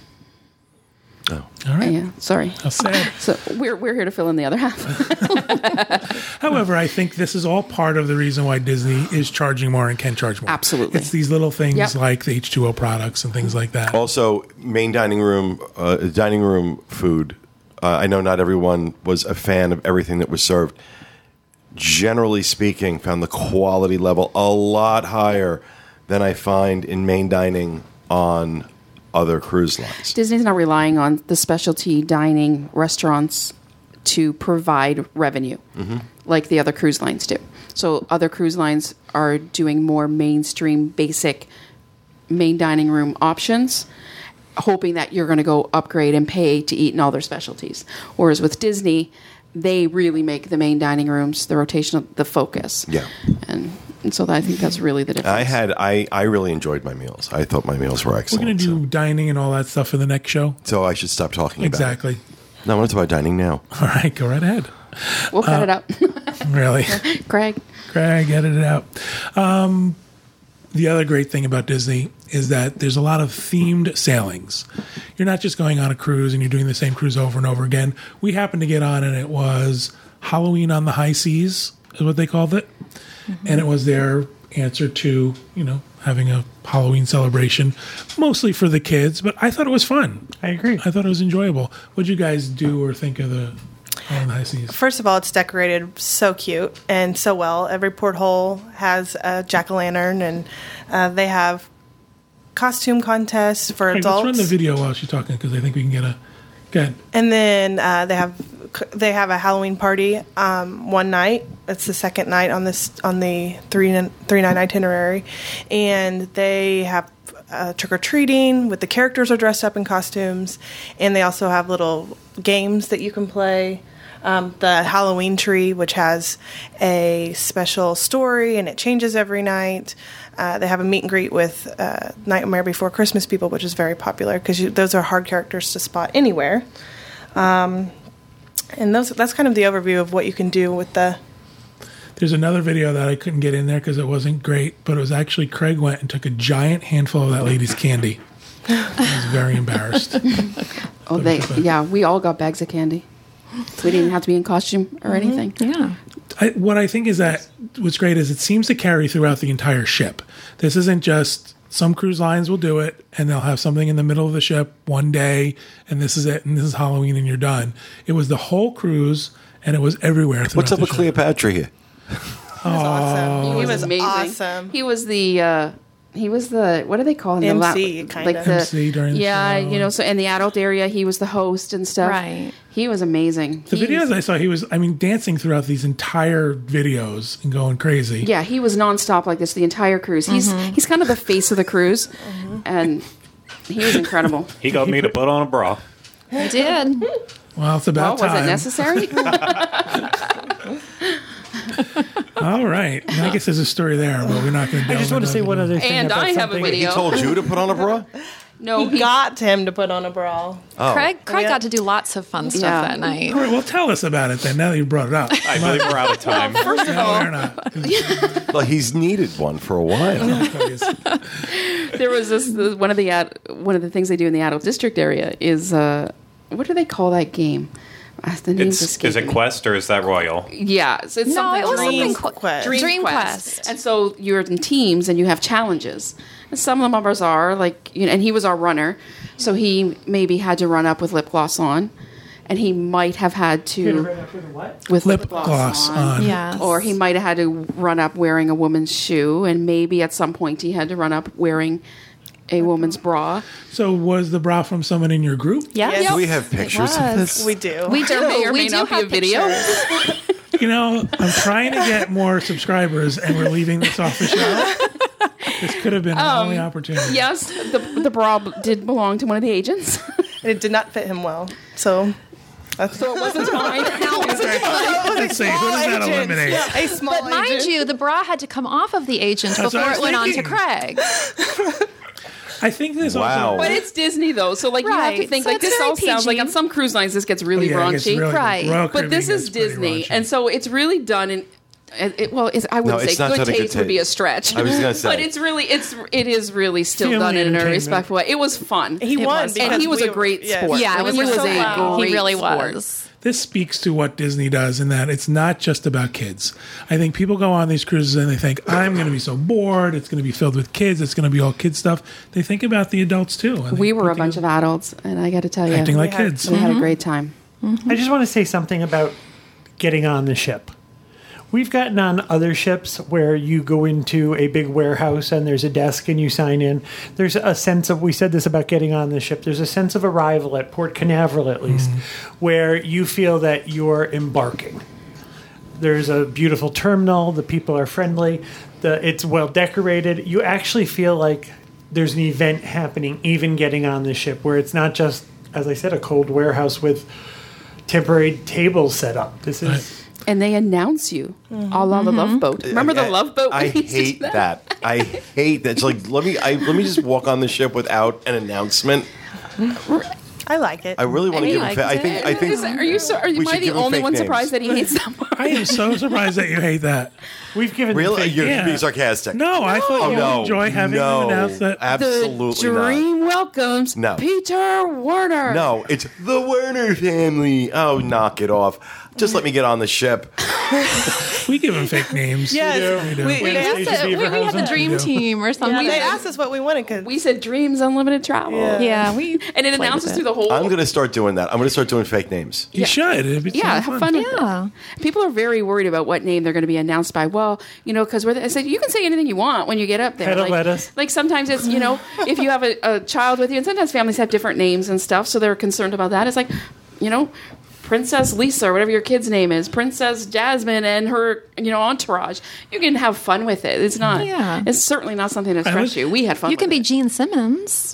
All right. Yeah, sorry. How sad. So we're here to fill in the other half. However, I think this is all part of the reason why Disney is charging more and can charge more. Absolutely. It's these little things Yep. like the H2O products and things like that. Also, main dining room food. I know not everyone was a fan of everything that was served. Generally speaking, found the quality level a lot higher than I find in main dining on other cruise lines. Disney's not relying on the specialty dining restaurants to provide revenue like the other cruise lines do. So other cruise lines are doing more mainstream, basic main dining room options, hoping that you're going to go upgrade and pay to eat in all their specialties. Whereas with Disney, they really make the main dining rooms, the rotational, the focus. Yeah. And so I think that's really the difference. I really enjoyed my meals. I thought my meals were We're excellent. going to do dining and all that stuff in the next show. so I should stop talking Exactly. about it. No, I want to talk about dining now. All right, go right ahead. We'll cut it out. Really. Craig. Craig, edit it out. The other great thing about Disney is that there's a lot of themed sailings. You're not just going on a cruise and you're doing the same cruise over and over again. We happened to get on and it was Halloween on the High Seas is what they called it. And it was their answer to, having a Halloween celebration, mostly for the kids, but I thought it was fun. I agree. I thought it was enjoyable. What'd you guys do or think of the Halloween on the High Seas? First of all, it's decorated so cute and so well. Every porthole has a jack-o'-lantern, and they have costume contests for Hey, adults. let's run the video while she's talking because I think we can get a good. And then they have a Halloween party one night. It's the second night on the 3-night itinerary, and they have trick-or-treating with the characters are dressed up in costumes, and they also have little games that you can play. The Halloween tree, which has a special story and it changes every night. They have a meet and greet with Nightmare Before Christmas people, which is very popular because those are hard characters to spot anywhere. And that's kind of the overview of what you can do with the... There's another video that I couldn't get in there because it wasn't great, but it was actually Craig went and took a giant handful of that lady's candy. I was very embarrassed. We all got bags of candy. We didn't have to be in costume or anything. Yeah. What I think is that what's great is it seems to carry throughout the entire ship. This isn't just some cruise lines will do it and they'll have something in the middle of the ship one day and this is it and this is Halloween and you're done. It was the whole cruise and it was everywhere. What's up with Cleopatra here? He was awesome. He was amazing. awesome. He was the what do they call him? MC, the MC during the show. So in the adult area, he was the host and stuff. Right. He was amazing. The videos I saw, he was, dancing throughout these entire videos and going crazy. Yeah, he was nonstop like this the entire cruise. He's kind of the face of the cruise, and he was incredible. He got me to put on a bra. He did. Well, it's about time. Was it necessary? All right. I guess there's a story there, but we're not going to. I just want to say one other thing. And about I have a something- video. He told you to put on a bra? No, He got him to put on a bra. Oh. Craig Yeah. got to do lots of fun stuff Yeah. that night. All right, well, tell us about it then. Now that you brought it up. I believe we're out of time. No, we're not. Well, he's needed one for a while. there was this one of the things they do in the adult district area is what do they call that game? The name's Is escaping it me. Quest or is that Royal? Yeah, so it's No, something it was Dream something Quest. Dream Quest. Quest. And so you're in teams and you have challenges. And some of the members are like, and he was our runner, so he maybe had to run up with lip gloss on, and he might have had to with Lip gloss on. Yes. or he might have had to run up wearing a woman's shoe, and maybe at some point he had to run up wearing a woman's bra. So was the bra from someone in your group? Yes. Do we have pictures of this? We do. We do. There may or We may do not be a have video. pictures. I'm trying to get more subscribers, and we're leaving this off the show. This could have been an only opportunity. Yes, the bra did belong to one of the agents. And it did not fit him well. So It wasn't mine. Let's see, who does that eliminate? a small But mind you, the bra had to come off of the agent That's what before I was it went on to thinking. Craig. I think this Wow. also. But it's Disney, though, so you have to Right. think So like it's this all very sounds like PG. on some cruise lines this gets really It gets raunchy, really- Right. Royal but this Caribbean is gets pretty Disney, raunchy. and so it's really done in. I wouldn't No, say it's not good done in good taste would be a taste. stretch. I was gonna say. but it is really still Family done in a entertainment. respectful way. It was fun. He won was. because and he was we a great yeah. sport. Yeah, I mean, he was so loud. He really sport. was. This speaks to what Disney does in that it's not just about kids. I think people go on these cruises and they think, I'm going to be so bored. It's going to be filled with kids. It's going to be all kids stuff. They think about the adults too. And We they were a put bunch of adults, and I got to tell you, acting like We had- kids. we had a great time. I just want to say something about getting on the ship. We've gotten on other ships where you go into a big warehouse and there's a desk and you sign in. There's a sense of, we said this about getting on the ship, there's a sense of arrival at Port Canaveral at least, where you feel that you're embarking. There's a beautiful terminal, the people are friendly, it's well decorated. You actually feel like there's an event happening, even getting on the ship, where it's not just, as I said, a cold warehouse with temporary tables set up. This is... And they announce you, a la the Love Boat. Remember the Love Boat? I We used to do hate that. I hate that. It's like let me just walk on the ship without an announcement. I like it. I really want to give him. liked I it. think. Are you? Am we I should the give him only fake one names. surprised that he hates that part? I am so surprised that you hate that. We've given them Really, fake- you're Yeah. being sarcastic. No, I thought Oh you no! enjoy having no, them announce that. Absolutely the not. dream welcomes No. Peter Werner. No, it's the Werner family. Oh, knock it off. Just let me get on the ship. We give them fake names. Yes. We do. We- We had the dream team or something. They asked us what we wanted because We said dreams, unlimited travel. Yeah. we And it played announces with through the whole. I'm going to start doing that. I'm going to start doing fake names. You should. It'd be Yeah, so have fun with Yeah. it. People are very worried about what name they're going to be announced by. Well, because I said you can say anything you want when you get up there. Head of like, lettuce. like sometimes it's if you have a child with you, and sometimes families have different names and stuff, so they're concerned about that. It's like Princess Lisa, or whatever your kid's name is, Princess Jasmine and her, entourage. You can have fun with it. It's not. Yeah. It's certainly not something to stress you. We had fun. You can with be it. Gene Simmons.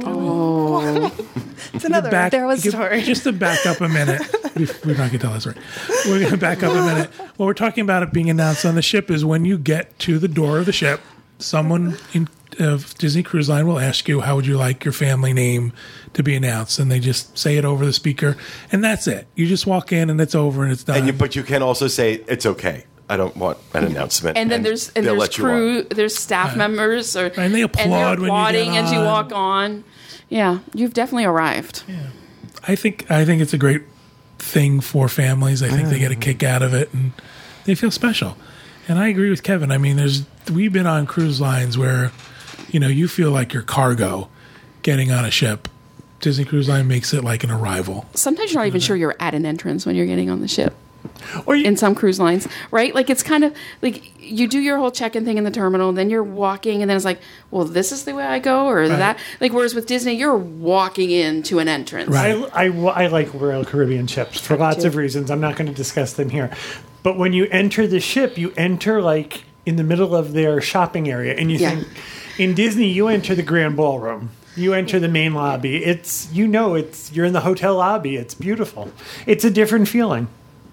It's another. There was- story. Just to back up a minute, we're not going to tell that story. We're going to back up a minute. What we're talking about it being announced on the ship is when you get to the door of the ship, someone of Disney Cruise Line will ask you, how would you like your family name to be announced? And they just say it over the speaker, and that's it. You just walk in, and it's over, and it's done. But you can also say, it's okay. I don't want an announcement. And then there's they'll let you crew, on. there's staff members, And they applaud when you get applauding as you on. walk on. Yeah, you've definitely arrived. I think it's a great thing for families. I think they get a kick out of it, and they feel special. And I agree with Kevin. I mean, we've been on cruise lines where, you feel like you're cargo getting on a ship. Disney Cruise Line makes it like an arrival. Sometimes you're not even sure you're at an entrance when you're getting on the ship. Or you, In some cruise lines, right? Like it's kind of like you do your whole check-in thing in the terminal, then you're walking, and then it's like, well, this is the way I go, or that. Like whereas with Disney, you're walking into an entrance. Right. I like Royal Caribbean ships for lots of reasons. I'm not going to discuss them here. But when you enter the ship, you enter like in the middle of their shopping area, and you think in Disney, you enter the Grand Ballroom. You enter the main lobby. You're in the hotel lobby. It's beautiful. It's a different feeling.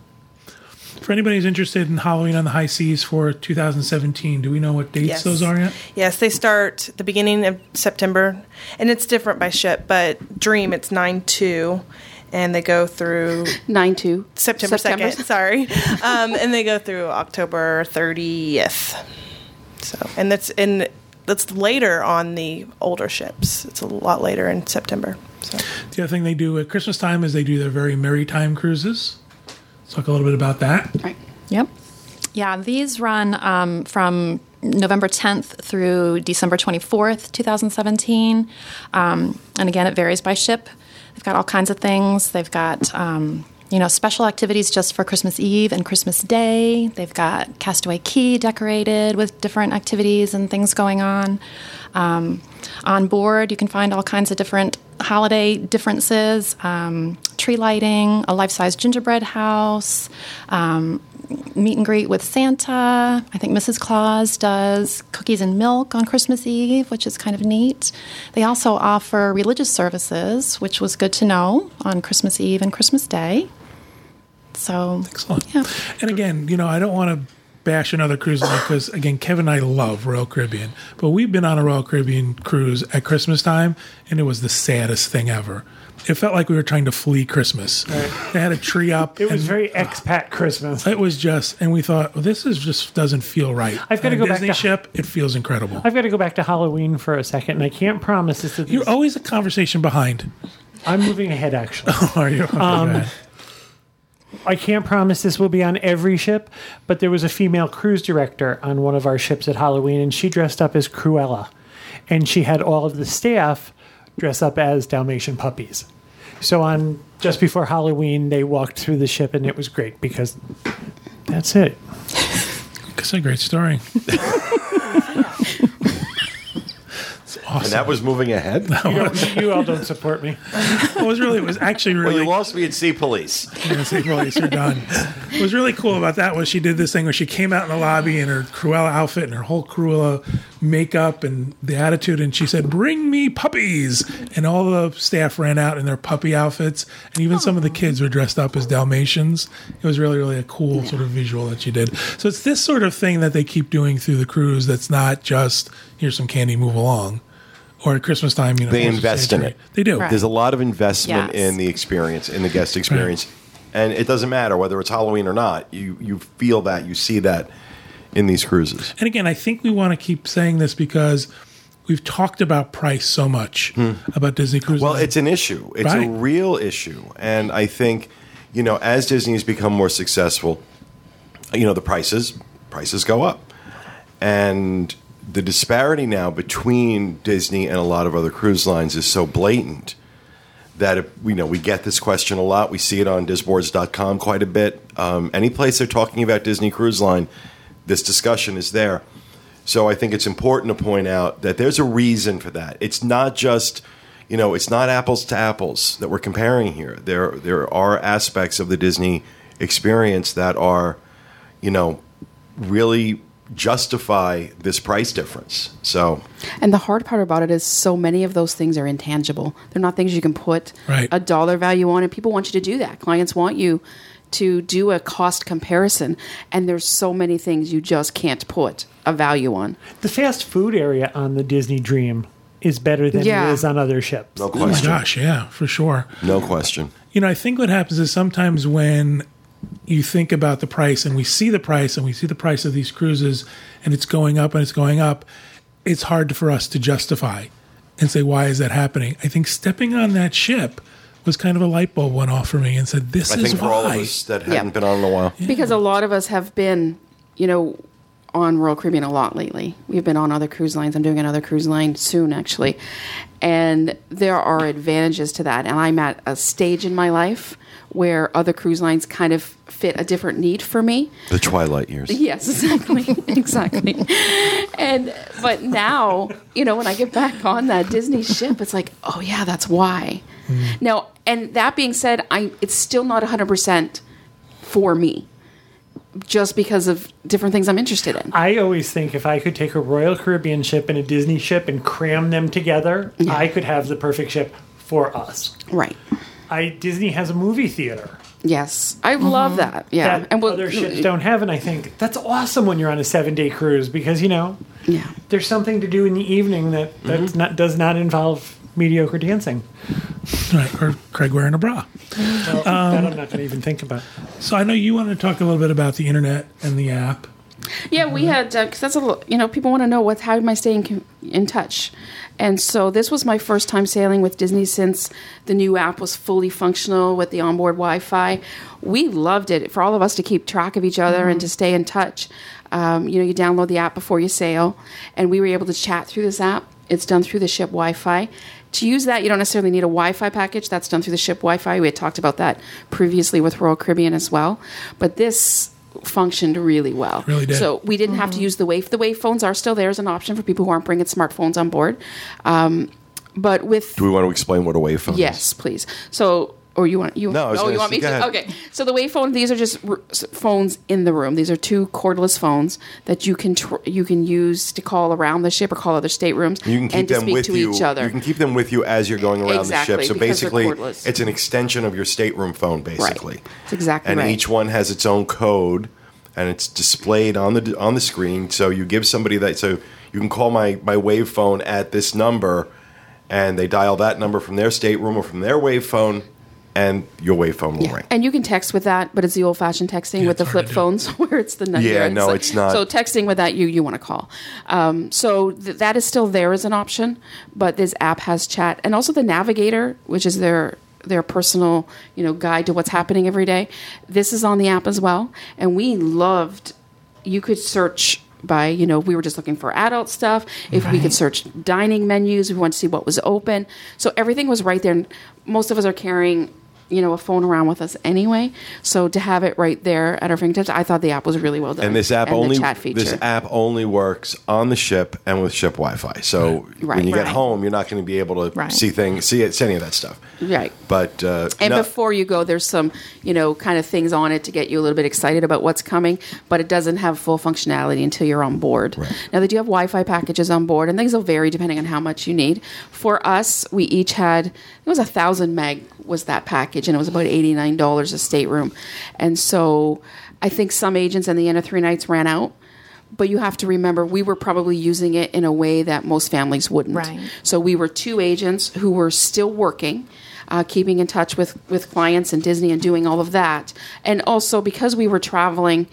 For anybody who's interested in Halloween on the High Seas for 2017, do we know what dates those are yet? Yes, they start the beginning of September, and it's different by ship. But Dream, it's 9/2, and they go through 9/2 September 2nd. Sorry, and they go through October 30th. So, and that's later on the older ships. It's a lot later in September. So. The other thing they do at Christmas time is they do their very merry time cruises. Let's talk a little bit about that. Right. Yep. Yeah, these run from November 10th through December 24th, 2017. And again, it varies by ship. They've got all kinds of things. They've got, special activities just for Christmas Eve and Christmas Day. They've got Castaway Cay decorated with different activities and things going on. On board, you can find all kinds of different holiday differences, tree lighting, a life-size gingerbread house, meet and greet with Santa. I think Mrs. Claus does cookies and milk on Christmas Eve, which is kind of neat. They also offer religious services, which was good to know, on Christmas Eve and Christmas Day. So, Excellent. yeah. And again, I don't want to bash another cruise line because, again, Kevin and I love Royal Caribbean. But we've been on a Royal Caribbean cruise at Christmas time, and it was the saddest thing ever. It felt like we were trying to flee Christmas. Right. They had a tree up. It was very expat Christmas. It was just, and we thought, well, this is just doesn't feel right. I've got to go Disney back to ship. It feels incredible. I've got to go back to Halloween for a second, and I can't promise this. You're always a conversation behind. I'm moving ahead, actually. Are you? Okay. I can't promise this will be on every ship, but there was a female cruise director on one of our ships at Halloween, and she dressed up as Cruella. And she had all of the staff dress up as Dalmatian puppies. So on just before Halloween, they walked through the ship, and it was great because that's it. It's a great story. Awesome. And that was moving ahead? You all don't support me. It was actually really. Well, you lost me at Sea Police. Yeah, Sea Police, you're done. What was really cool about that was she did this thing where she came out in the lobby in her Cruella outfit and her whole Cruella makeup and the attitude, and she said, "Bring me puppies!" And all the staff ran out in their puppy outfits, and even some of the kids were dressed up as Dalmatians. It was really, really a cool sort of visual that she did. So it's this sort of thing that they keep doing through the cruise. That's not just here's some candy, move along. Or at Christmas time, they invest in it. They do. Right. There's a lot of investment in the experience, in the guest experience. And it doesn't matter whether it's Halloween or not. You feel that, you see that in these cruises. And again, I think we want to keep saying this because we've talked about price so much about Disney Cruise Well, Line. it's an issue. It's a real issue. And I think, as Disney has become more successful, the prices go up. And the disparity now between Disney and a lot of other cruise lines is so blatant that we get this question a lot. We see it on disboards.com quite a bit. Any place they're talking about Disney Cruise Line, this discussion is there. So I think it's important to point out that there's a reason for that. It's not just, it's not apples to apples that we're comparing here. There are aspects of the Disney experience that are, really justify this price difference. So, and the hard part about it is so many of those things are intangible. They're not things you can put a dollar value on, and people want you to do that. Clients want you to do a cost comparison, and there's so many things you just can't put a value on. The fast food area on the Disney Dream is better than it is on other ships. no Oh my question. gosh, yeah, for sure. No question. I think what happens is sometimes when you think about the price and we see the price of these cruises and it's going up, it's hard for us to justify and say, why is that happening? I think stepping on that ship was kind of a light bulb went off for me and said, this I is think for why. all of us that hadn't been on in a while. Because a lot of us have been, on Royal Caribbean a lot lately. We've been on other cruise lines. I'm doing another cruise line soon, actually. And there are advantages to that. And I'm at a stage in my life where other cruise lines kind of fit a different need for me. The twilight years. Yes, exactly. Exactly. But now, when I get back on that Disney ship, it's like, oh yeah, that's why. Now, and that being said, it's still not 100% for me, just because of different things I'm interested in. I always think if I could take a Royal Caribbean ship and a Disney ship and cram them together, I could have the perfect ship for us. Right. Disney has a movie theater. Yes. I love that. Yeah. That other ships don't have, and I think that's awesome when you're on a 7-day cruise because, there's something to do in the evening that does not involve mediocre dancing. Right, or Craig wearing a bra. Well, that I'm not going to even think about. So I know you want to talk a little bit about the internet and the app. Yeah, we had, because that's a little, people want to know how am I staying in touch? And so this was my first time sailing with Disney since the new app was fully functional with the onboard Wi-Fi. We loved it for all of us to keep track of each other and to stay in touch. You download the app before you sail, and we were able to chat through this app. It's done through the ship Wi-Fi. To use that, you don't necessarily need a Wi-Fi package. That's done through the ship Wi-Fi. We had talked about that previously with Royal Caribbean as well. But this functioned really well. Really did. So we didn't have to use the Wave. The Wave phones are still there as an option for people who aren't bringing smartphones on board. But with... Do we want to explain what a wave phone is? Yes, please. So... Or you want you? No, I was you want me go to? ahead. Okay. So the Wave phone, these are just phones in the room. These are two cordless phones that you can use to call around the ship or call other staterooms You can keep and to them speak with to you. each other. You can keep them with you as you're going around Exactly, the ship. So because they're basically, cordless. it's an extension of your stateroom phone, basically. Right. That's exactly and right. each one has its own code, and it's displayed on the screen. So you give somebody that. So you can call my Wave phone at this number, and they dial that number from their stateroom or from their Wave phone, and your Wave phone will ring. And you can text with that, but it's the old-fashioned texting with the it's flip hard to do. phones where it's the Yeah, no, it's not. So texting with that, you want to call. So that is still there as an option, but this app has chat. And also the Navigator, which is their personal guide to what's happening every day. This is on the app as well. And we loved, you could search by, we were just looking for adult stuff. If we could search dining menus, we wanted to see what was open. So everything was right there. And most of us are carrying a phone around with us anyway. So to have it right there at our fingertips, I thought the app was really well done. And this app the chat feature. This app only works on the ship and with ship Wi-Fi. So when you get Right. home, you're not going to be able to Right. see any of that stuff. Right. But And before you go, there's some, kind of things on it to get you a little bit excited about what's coming, but it doesn't have full functionality until you're on board. Right. Now, they do have Wi-Fi packages on board, and things will vary depending on how much you need. For us, we each had, it was 1,000 meg was that package, and it was about $89 a stateroom. And so I think some agents in the end of 3 nights ran out. But you have to remember, we were probably using it in a way that most families wouldn't. Right. So we were 2 agents who were still working, keeping in touch with clients and Disney and doing all of that. And also because we were traveling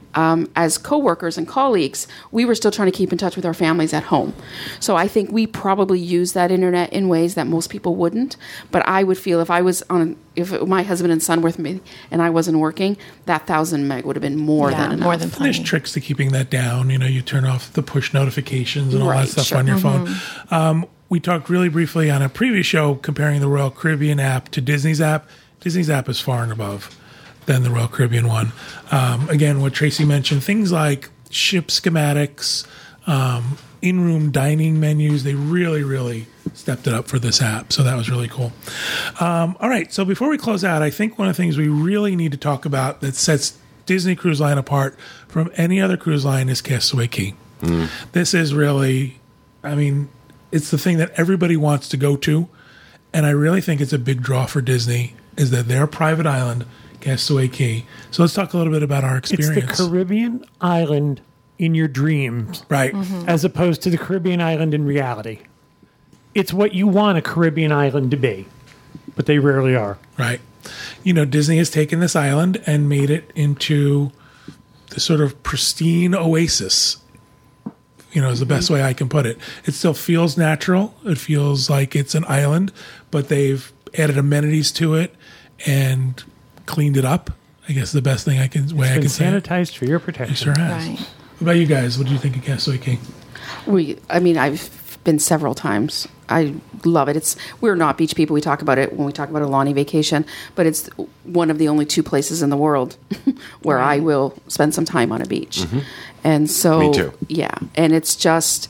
as coworkers and colleagues, we were still trying to keep in touch with our families at home. So I think we probably used that internet in ways that most people wouldn't. But I would feel if my husband and son were with me and I wasn't working, that 1,000 meg would have been more than enough. more than There's plenty. tricks to keeping that down. You turn off the push notifications and all Right, that stuff sure. on your phone. We talked really briefly on a previous show comparing the Royal Caribbean app to Disney's app. Disney's app is far and above than the Royal Caribbean one. Again, what Tracy mentioned, things like ship schematics, in-room dining menus. They really, really stepped it up for this app. So that was really cool. All right. So before we close out, I think one of the things we really need to talk about that sets Disney Cruise Line apart from any other cruise line is Castaway Cay. This is really, I mean, it's the thing that everybody wants to go to. And I really think it's a big draw for Disney is that their private island, Castaway Cay. So let's talk a little bit about our experience. It's the Caribbean island in your dreams, Right. as opposed to the Caribbean island in reality. It's what you want a Caribbean island to be, but they rarely are. Right. You know, Disney has taken this island and made it into the sort of pristine oasis. You know, is the best way I can put it. It still feels natural. It feels like it's an island, but they've added amenities to it and cleaned it up. I guess the best thing I can It's say been it. sanitized for your It protection. sure has. Right. What about you guys? What do you think of Castaway Cay? I've been several times. I love it. We're not beach people. We talk about it when we talk about a Lonnie vacation, but it's one of the only 2 places in the world where I will spend some time on a beach. And so, Me too. yeah. And it's just,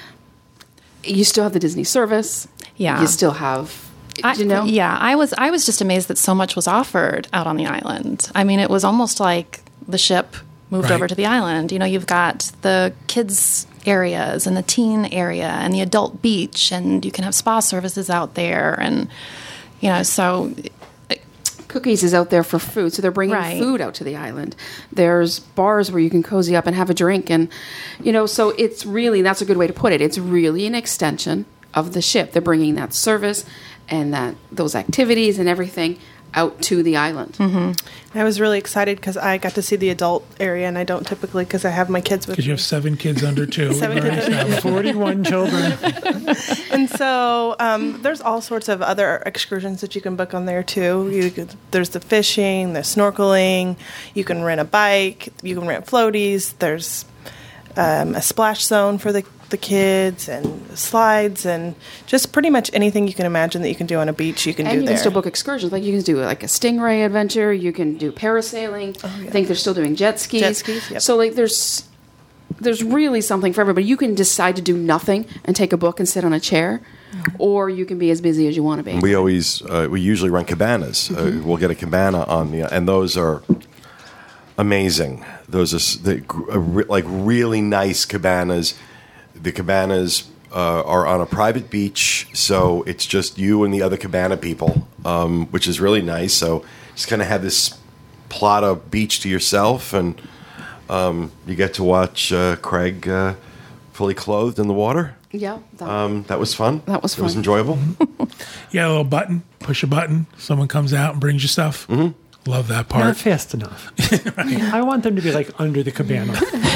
you still have the Disney service. Yeah. You still have, you know? Yeah, I was just amazed that so much was offered out on the island. I mean, it was almost like the ship moved Right. over to the island. You know, you've got the kids areas and the teen area and the adult beach, and you can have spa services out there, and you know, so Cookies is out there for food, so they're bringing Right. food out to the island. There's bars where you can cozy up and have a drink, and you know, so it's really, that's a good way to put it. It's really an extension of the ship. They're bringing that service and those activities and everything out to the island. I was really excited because I got to see the adult area, and I don't typically because I have my kids with Because you me. have 7 kids under 2. 7 We've already kids under established. 41 children. And so there's all sorts of other excursions that you can book on there too. There's the fishing, the snorkeling. You can rent a bike. You can rent floaties. There's a splash zone for the kids and slides and just pretty much anything you can imagine that you can do on a beach. You can And do you there. can still book excursions. Like you can do like a stingray adventure. You can do parasailing. I think they're still doing jet skis. Jet skis, yep. So like there's really something for everybody. You can decide to do nothing and take a book and sit on a chair, or you can be as busy as you want to be. We usually rent cabanas. We'll get a cabana on the, and those are amazing. Those are like really nice cabanas. The cabanas are on a private beach, so it's just you and the other cabana people, which is really nice. So just kind of have this plot of beach to yourself, and you get to watch Craig fully clothed in the water. Yeah, That was fun. That was It was fun. enjoyable. Yeah, a little button. Push a button. Someone comes out and brings you stuff. Love that Not part. fast enough. I want them to be like under the cabana.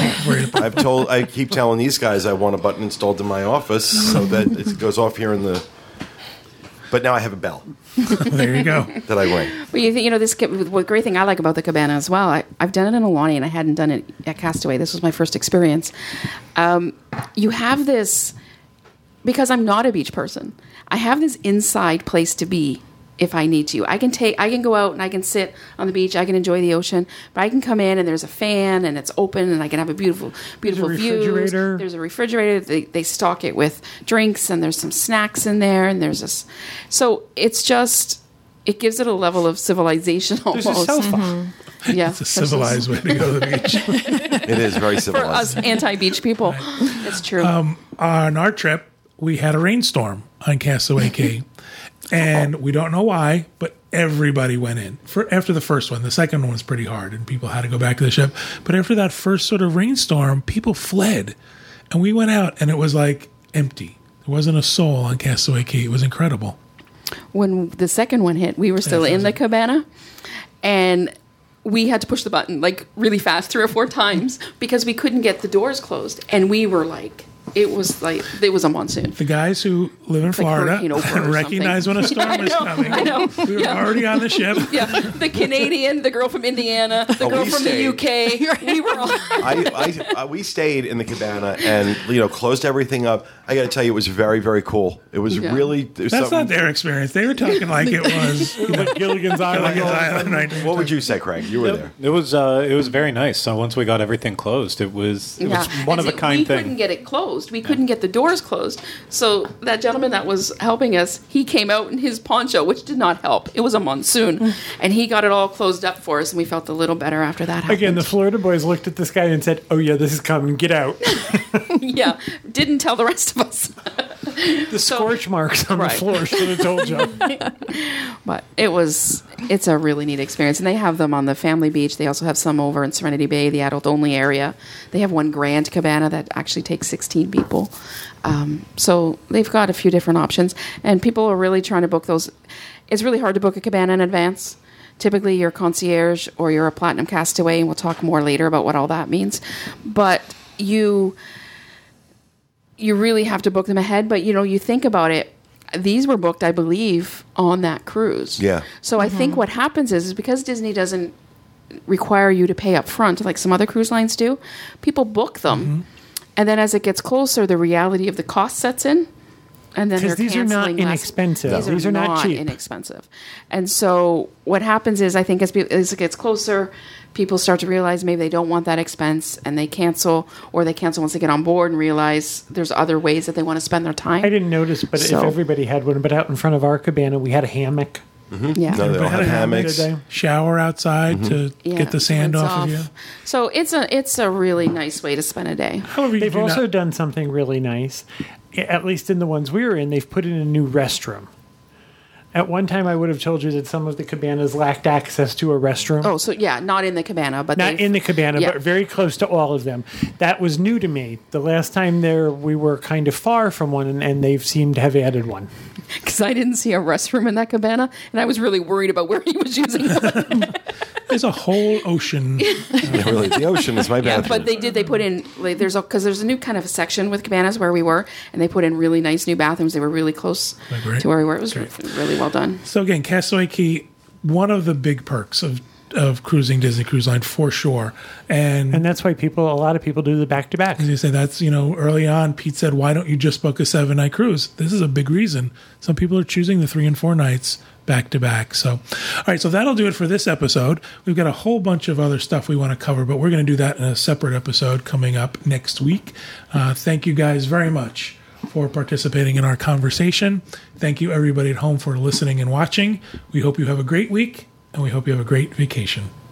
I keep telling these guys I want a button installed in my office so that it goes off here in the. But now I have a bell There you go. that I ring. But you think, the great thing I like about the cabana as well, I've done it in Alani and I hadn't done it at Castaway. This was my first experience. You have this, because I'm not a beach person, I have this inside place to be if I need to. I can go out and I can sit on the beach, I can enjoy the ocean, but I can come in and there's a fan and it's open and I can have a beautiful view. refrigerator. There's a refrigerator. They stock it with drinks and there's some snacks in there and there's this. So it's just, it gives it a level of civilization almost. There's a sofa. Yeah, It's a civilized way to go to the beach. It is very for civilized. us anti-beach people. It's true. On our trip, we had a rainstorm on Castaway Cay. And we don't know why, but everybody went in. After the first one. The second one was pretty hard, and people had to go back to the ship. But after that first sort of rainstorm, people fled. And we went out, and it was like empty. There wasn't a soul on Castaway Cay. It was incredible. When the second one hit, we were still in the cabana, and we had to push the button like really fast 3 or 4 times because we couldn't get the doors closed. And we were like, it was a monsoon. The guys who live in like Florida Hurricane Oprah or recognize when a storm something. is Yeah, I know, coming. I know. We were Yeah. already on the ship. Yeah, the Canadian, the girl from Indiana, the girl we from the UK. We were all. We stayed in the cabana and closed everything up. I got to tell you, it was very, very cool. It was Yeah. really. That's not their experience. They were talking like it was Like Gilligan's Island. Gilligan's Island. Right? What would you say, Craig? You were there. It was very nice. So once we got everything closed, it was one of a kind We thing. couldn't get it closed closed. We couldn't get the doors closed. So that gentleman that was helping us, he came out in his poncho, which did not help. It was a monsoon. And he got it all closed up for us, and we felt a little better after that happened. Again, the Florida boys looked at this guy and said, "Oh yeah, this is coming. Get out." Yeah, didn't tell the rest of us. The scorch marks on Right. the floor should have told you. But it's a really neat experience. And they have them on the family beach. They also have some over in Serenity Bay, the adult-only area. They have one grand cabana that actually takes 16 people. So they've got a few different options. And people are really trying to book those. It's really hard to book a cabana in advance. Typically, you're a concierge or you're a platinum castaway, and we'll talk more later about what all that means. But you really have to book them ahead. But, you think about it, these were booked, I believe, on that cruise. Yeah. So I think what happens is because Disney doesn't require you to pay up front like some other cruise lines do, people book them. And then as it gets closer, the reality of the cost sets in. And then they're Because these are not canceling less. inexpensive. These are not cheap. inexpensive. And so what happens is, I think as it gets closer, people start to realize maybe they don't want that expense and they cancel, or they cancel once they get on board and realize there's other ways that they want to spend their time. I didn't notice, but So- if everybody had one, but out in front of our cabana, we had a hammock. Yeah. No, they don't have hammocks. Today. Shower outside to Yeah, get the sand rinse off of you. So it's a really nice way to spend a day. However, you They've do also not, done something really nice. At least in the ones we were in, they've put in a new restroom. At one time, I would have told you that some of the cabanas lacked access to a restroom. Oh, so yeah, not in the cabana, but Not in the cabana, yeah. but very close to all of them. That was new to me. The last time there, we were kind of far from one, and they've seemed to have added one. because I didn't see a restroom in that cabana, and I was really worried about where he was using it. there's a whole ocean. Yeah, really, the ocean is my Yeah, bathroom. but they put in like, there's a new kind of section with cabanas where we were, and they put in really nice new bathrooms. They were really close great. to where we were. It was Great. really well done. So again, Castaway Cay, one of the big perks of cruising Disney Cruise Line for sure. And that's why a lot of people do the back-to-back. as you say, that's, early on, Pete said, why don't you just book a 7-night cruise? This is a big reason. Some people are choosing the 3 and 4 nights back to back. So, all right, so that'll do it for this episode. We've got a whole bunch of other stuff we want to cover, but we're going to do that in a separate episode coming up next week. Thank you guys very much for participating in our conversation. Thank you, everybody at home, for listening and watching. We hope you have a great week, and we hope you have a great vacation.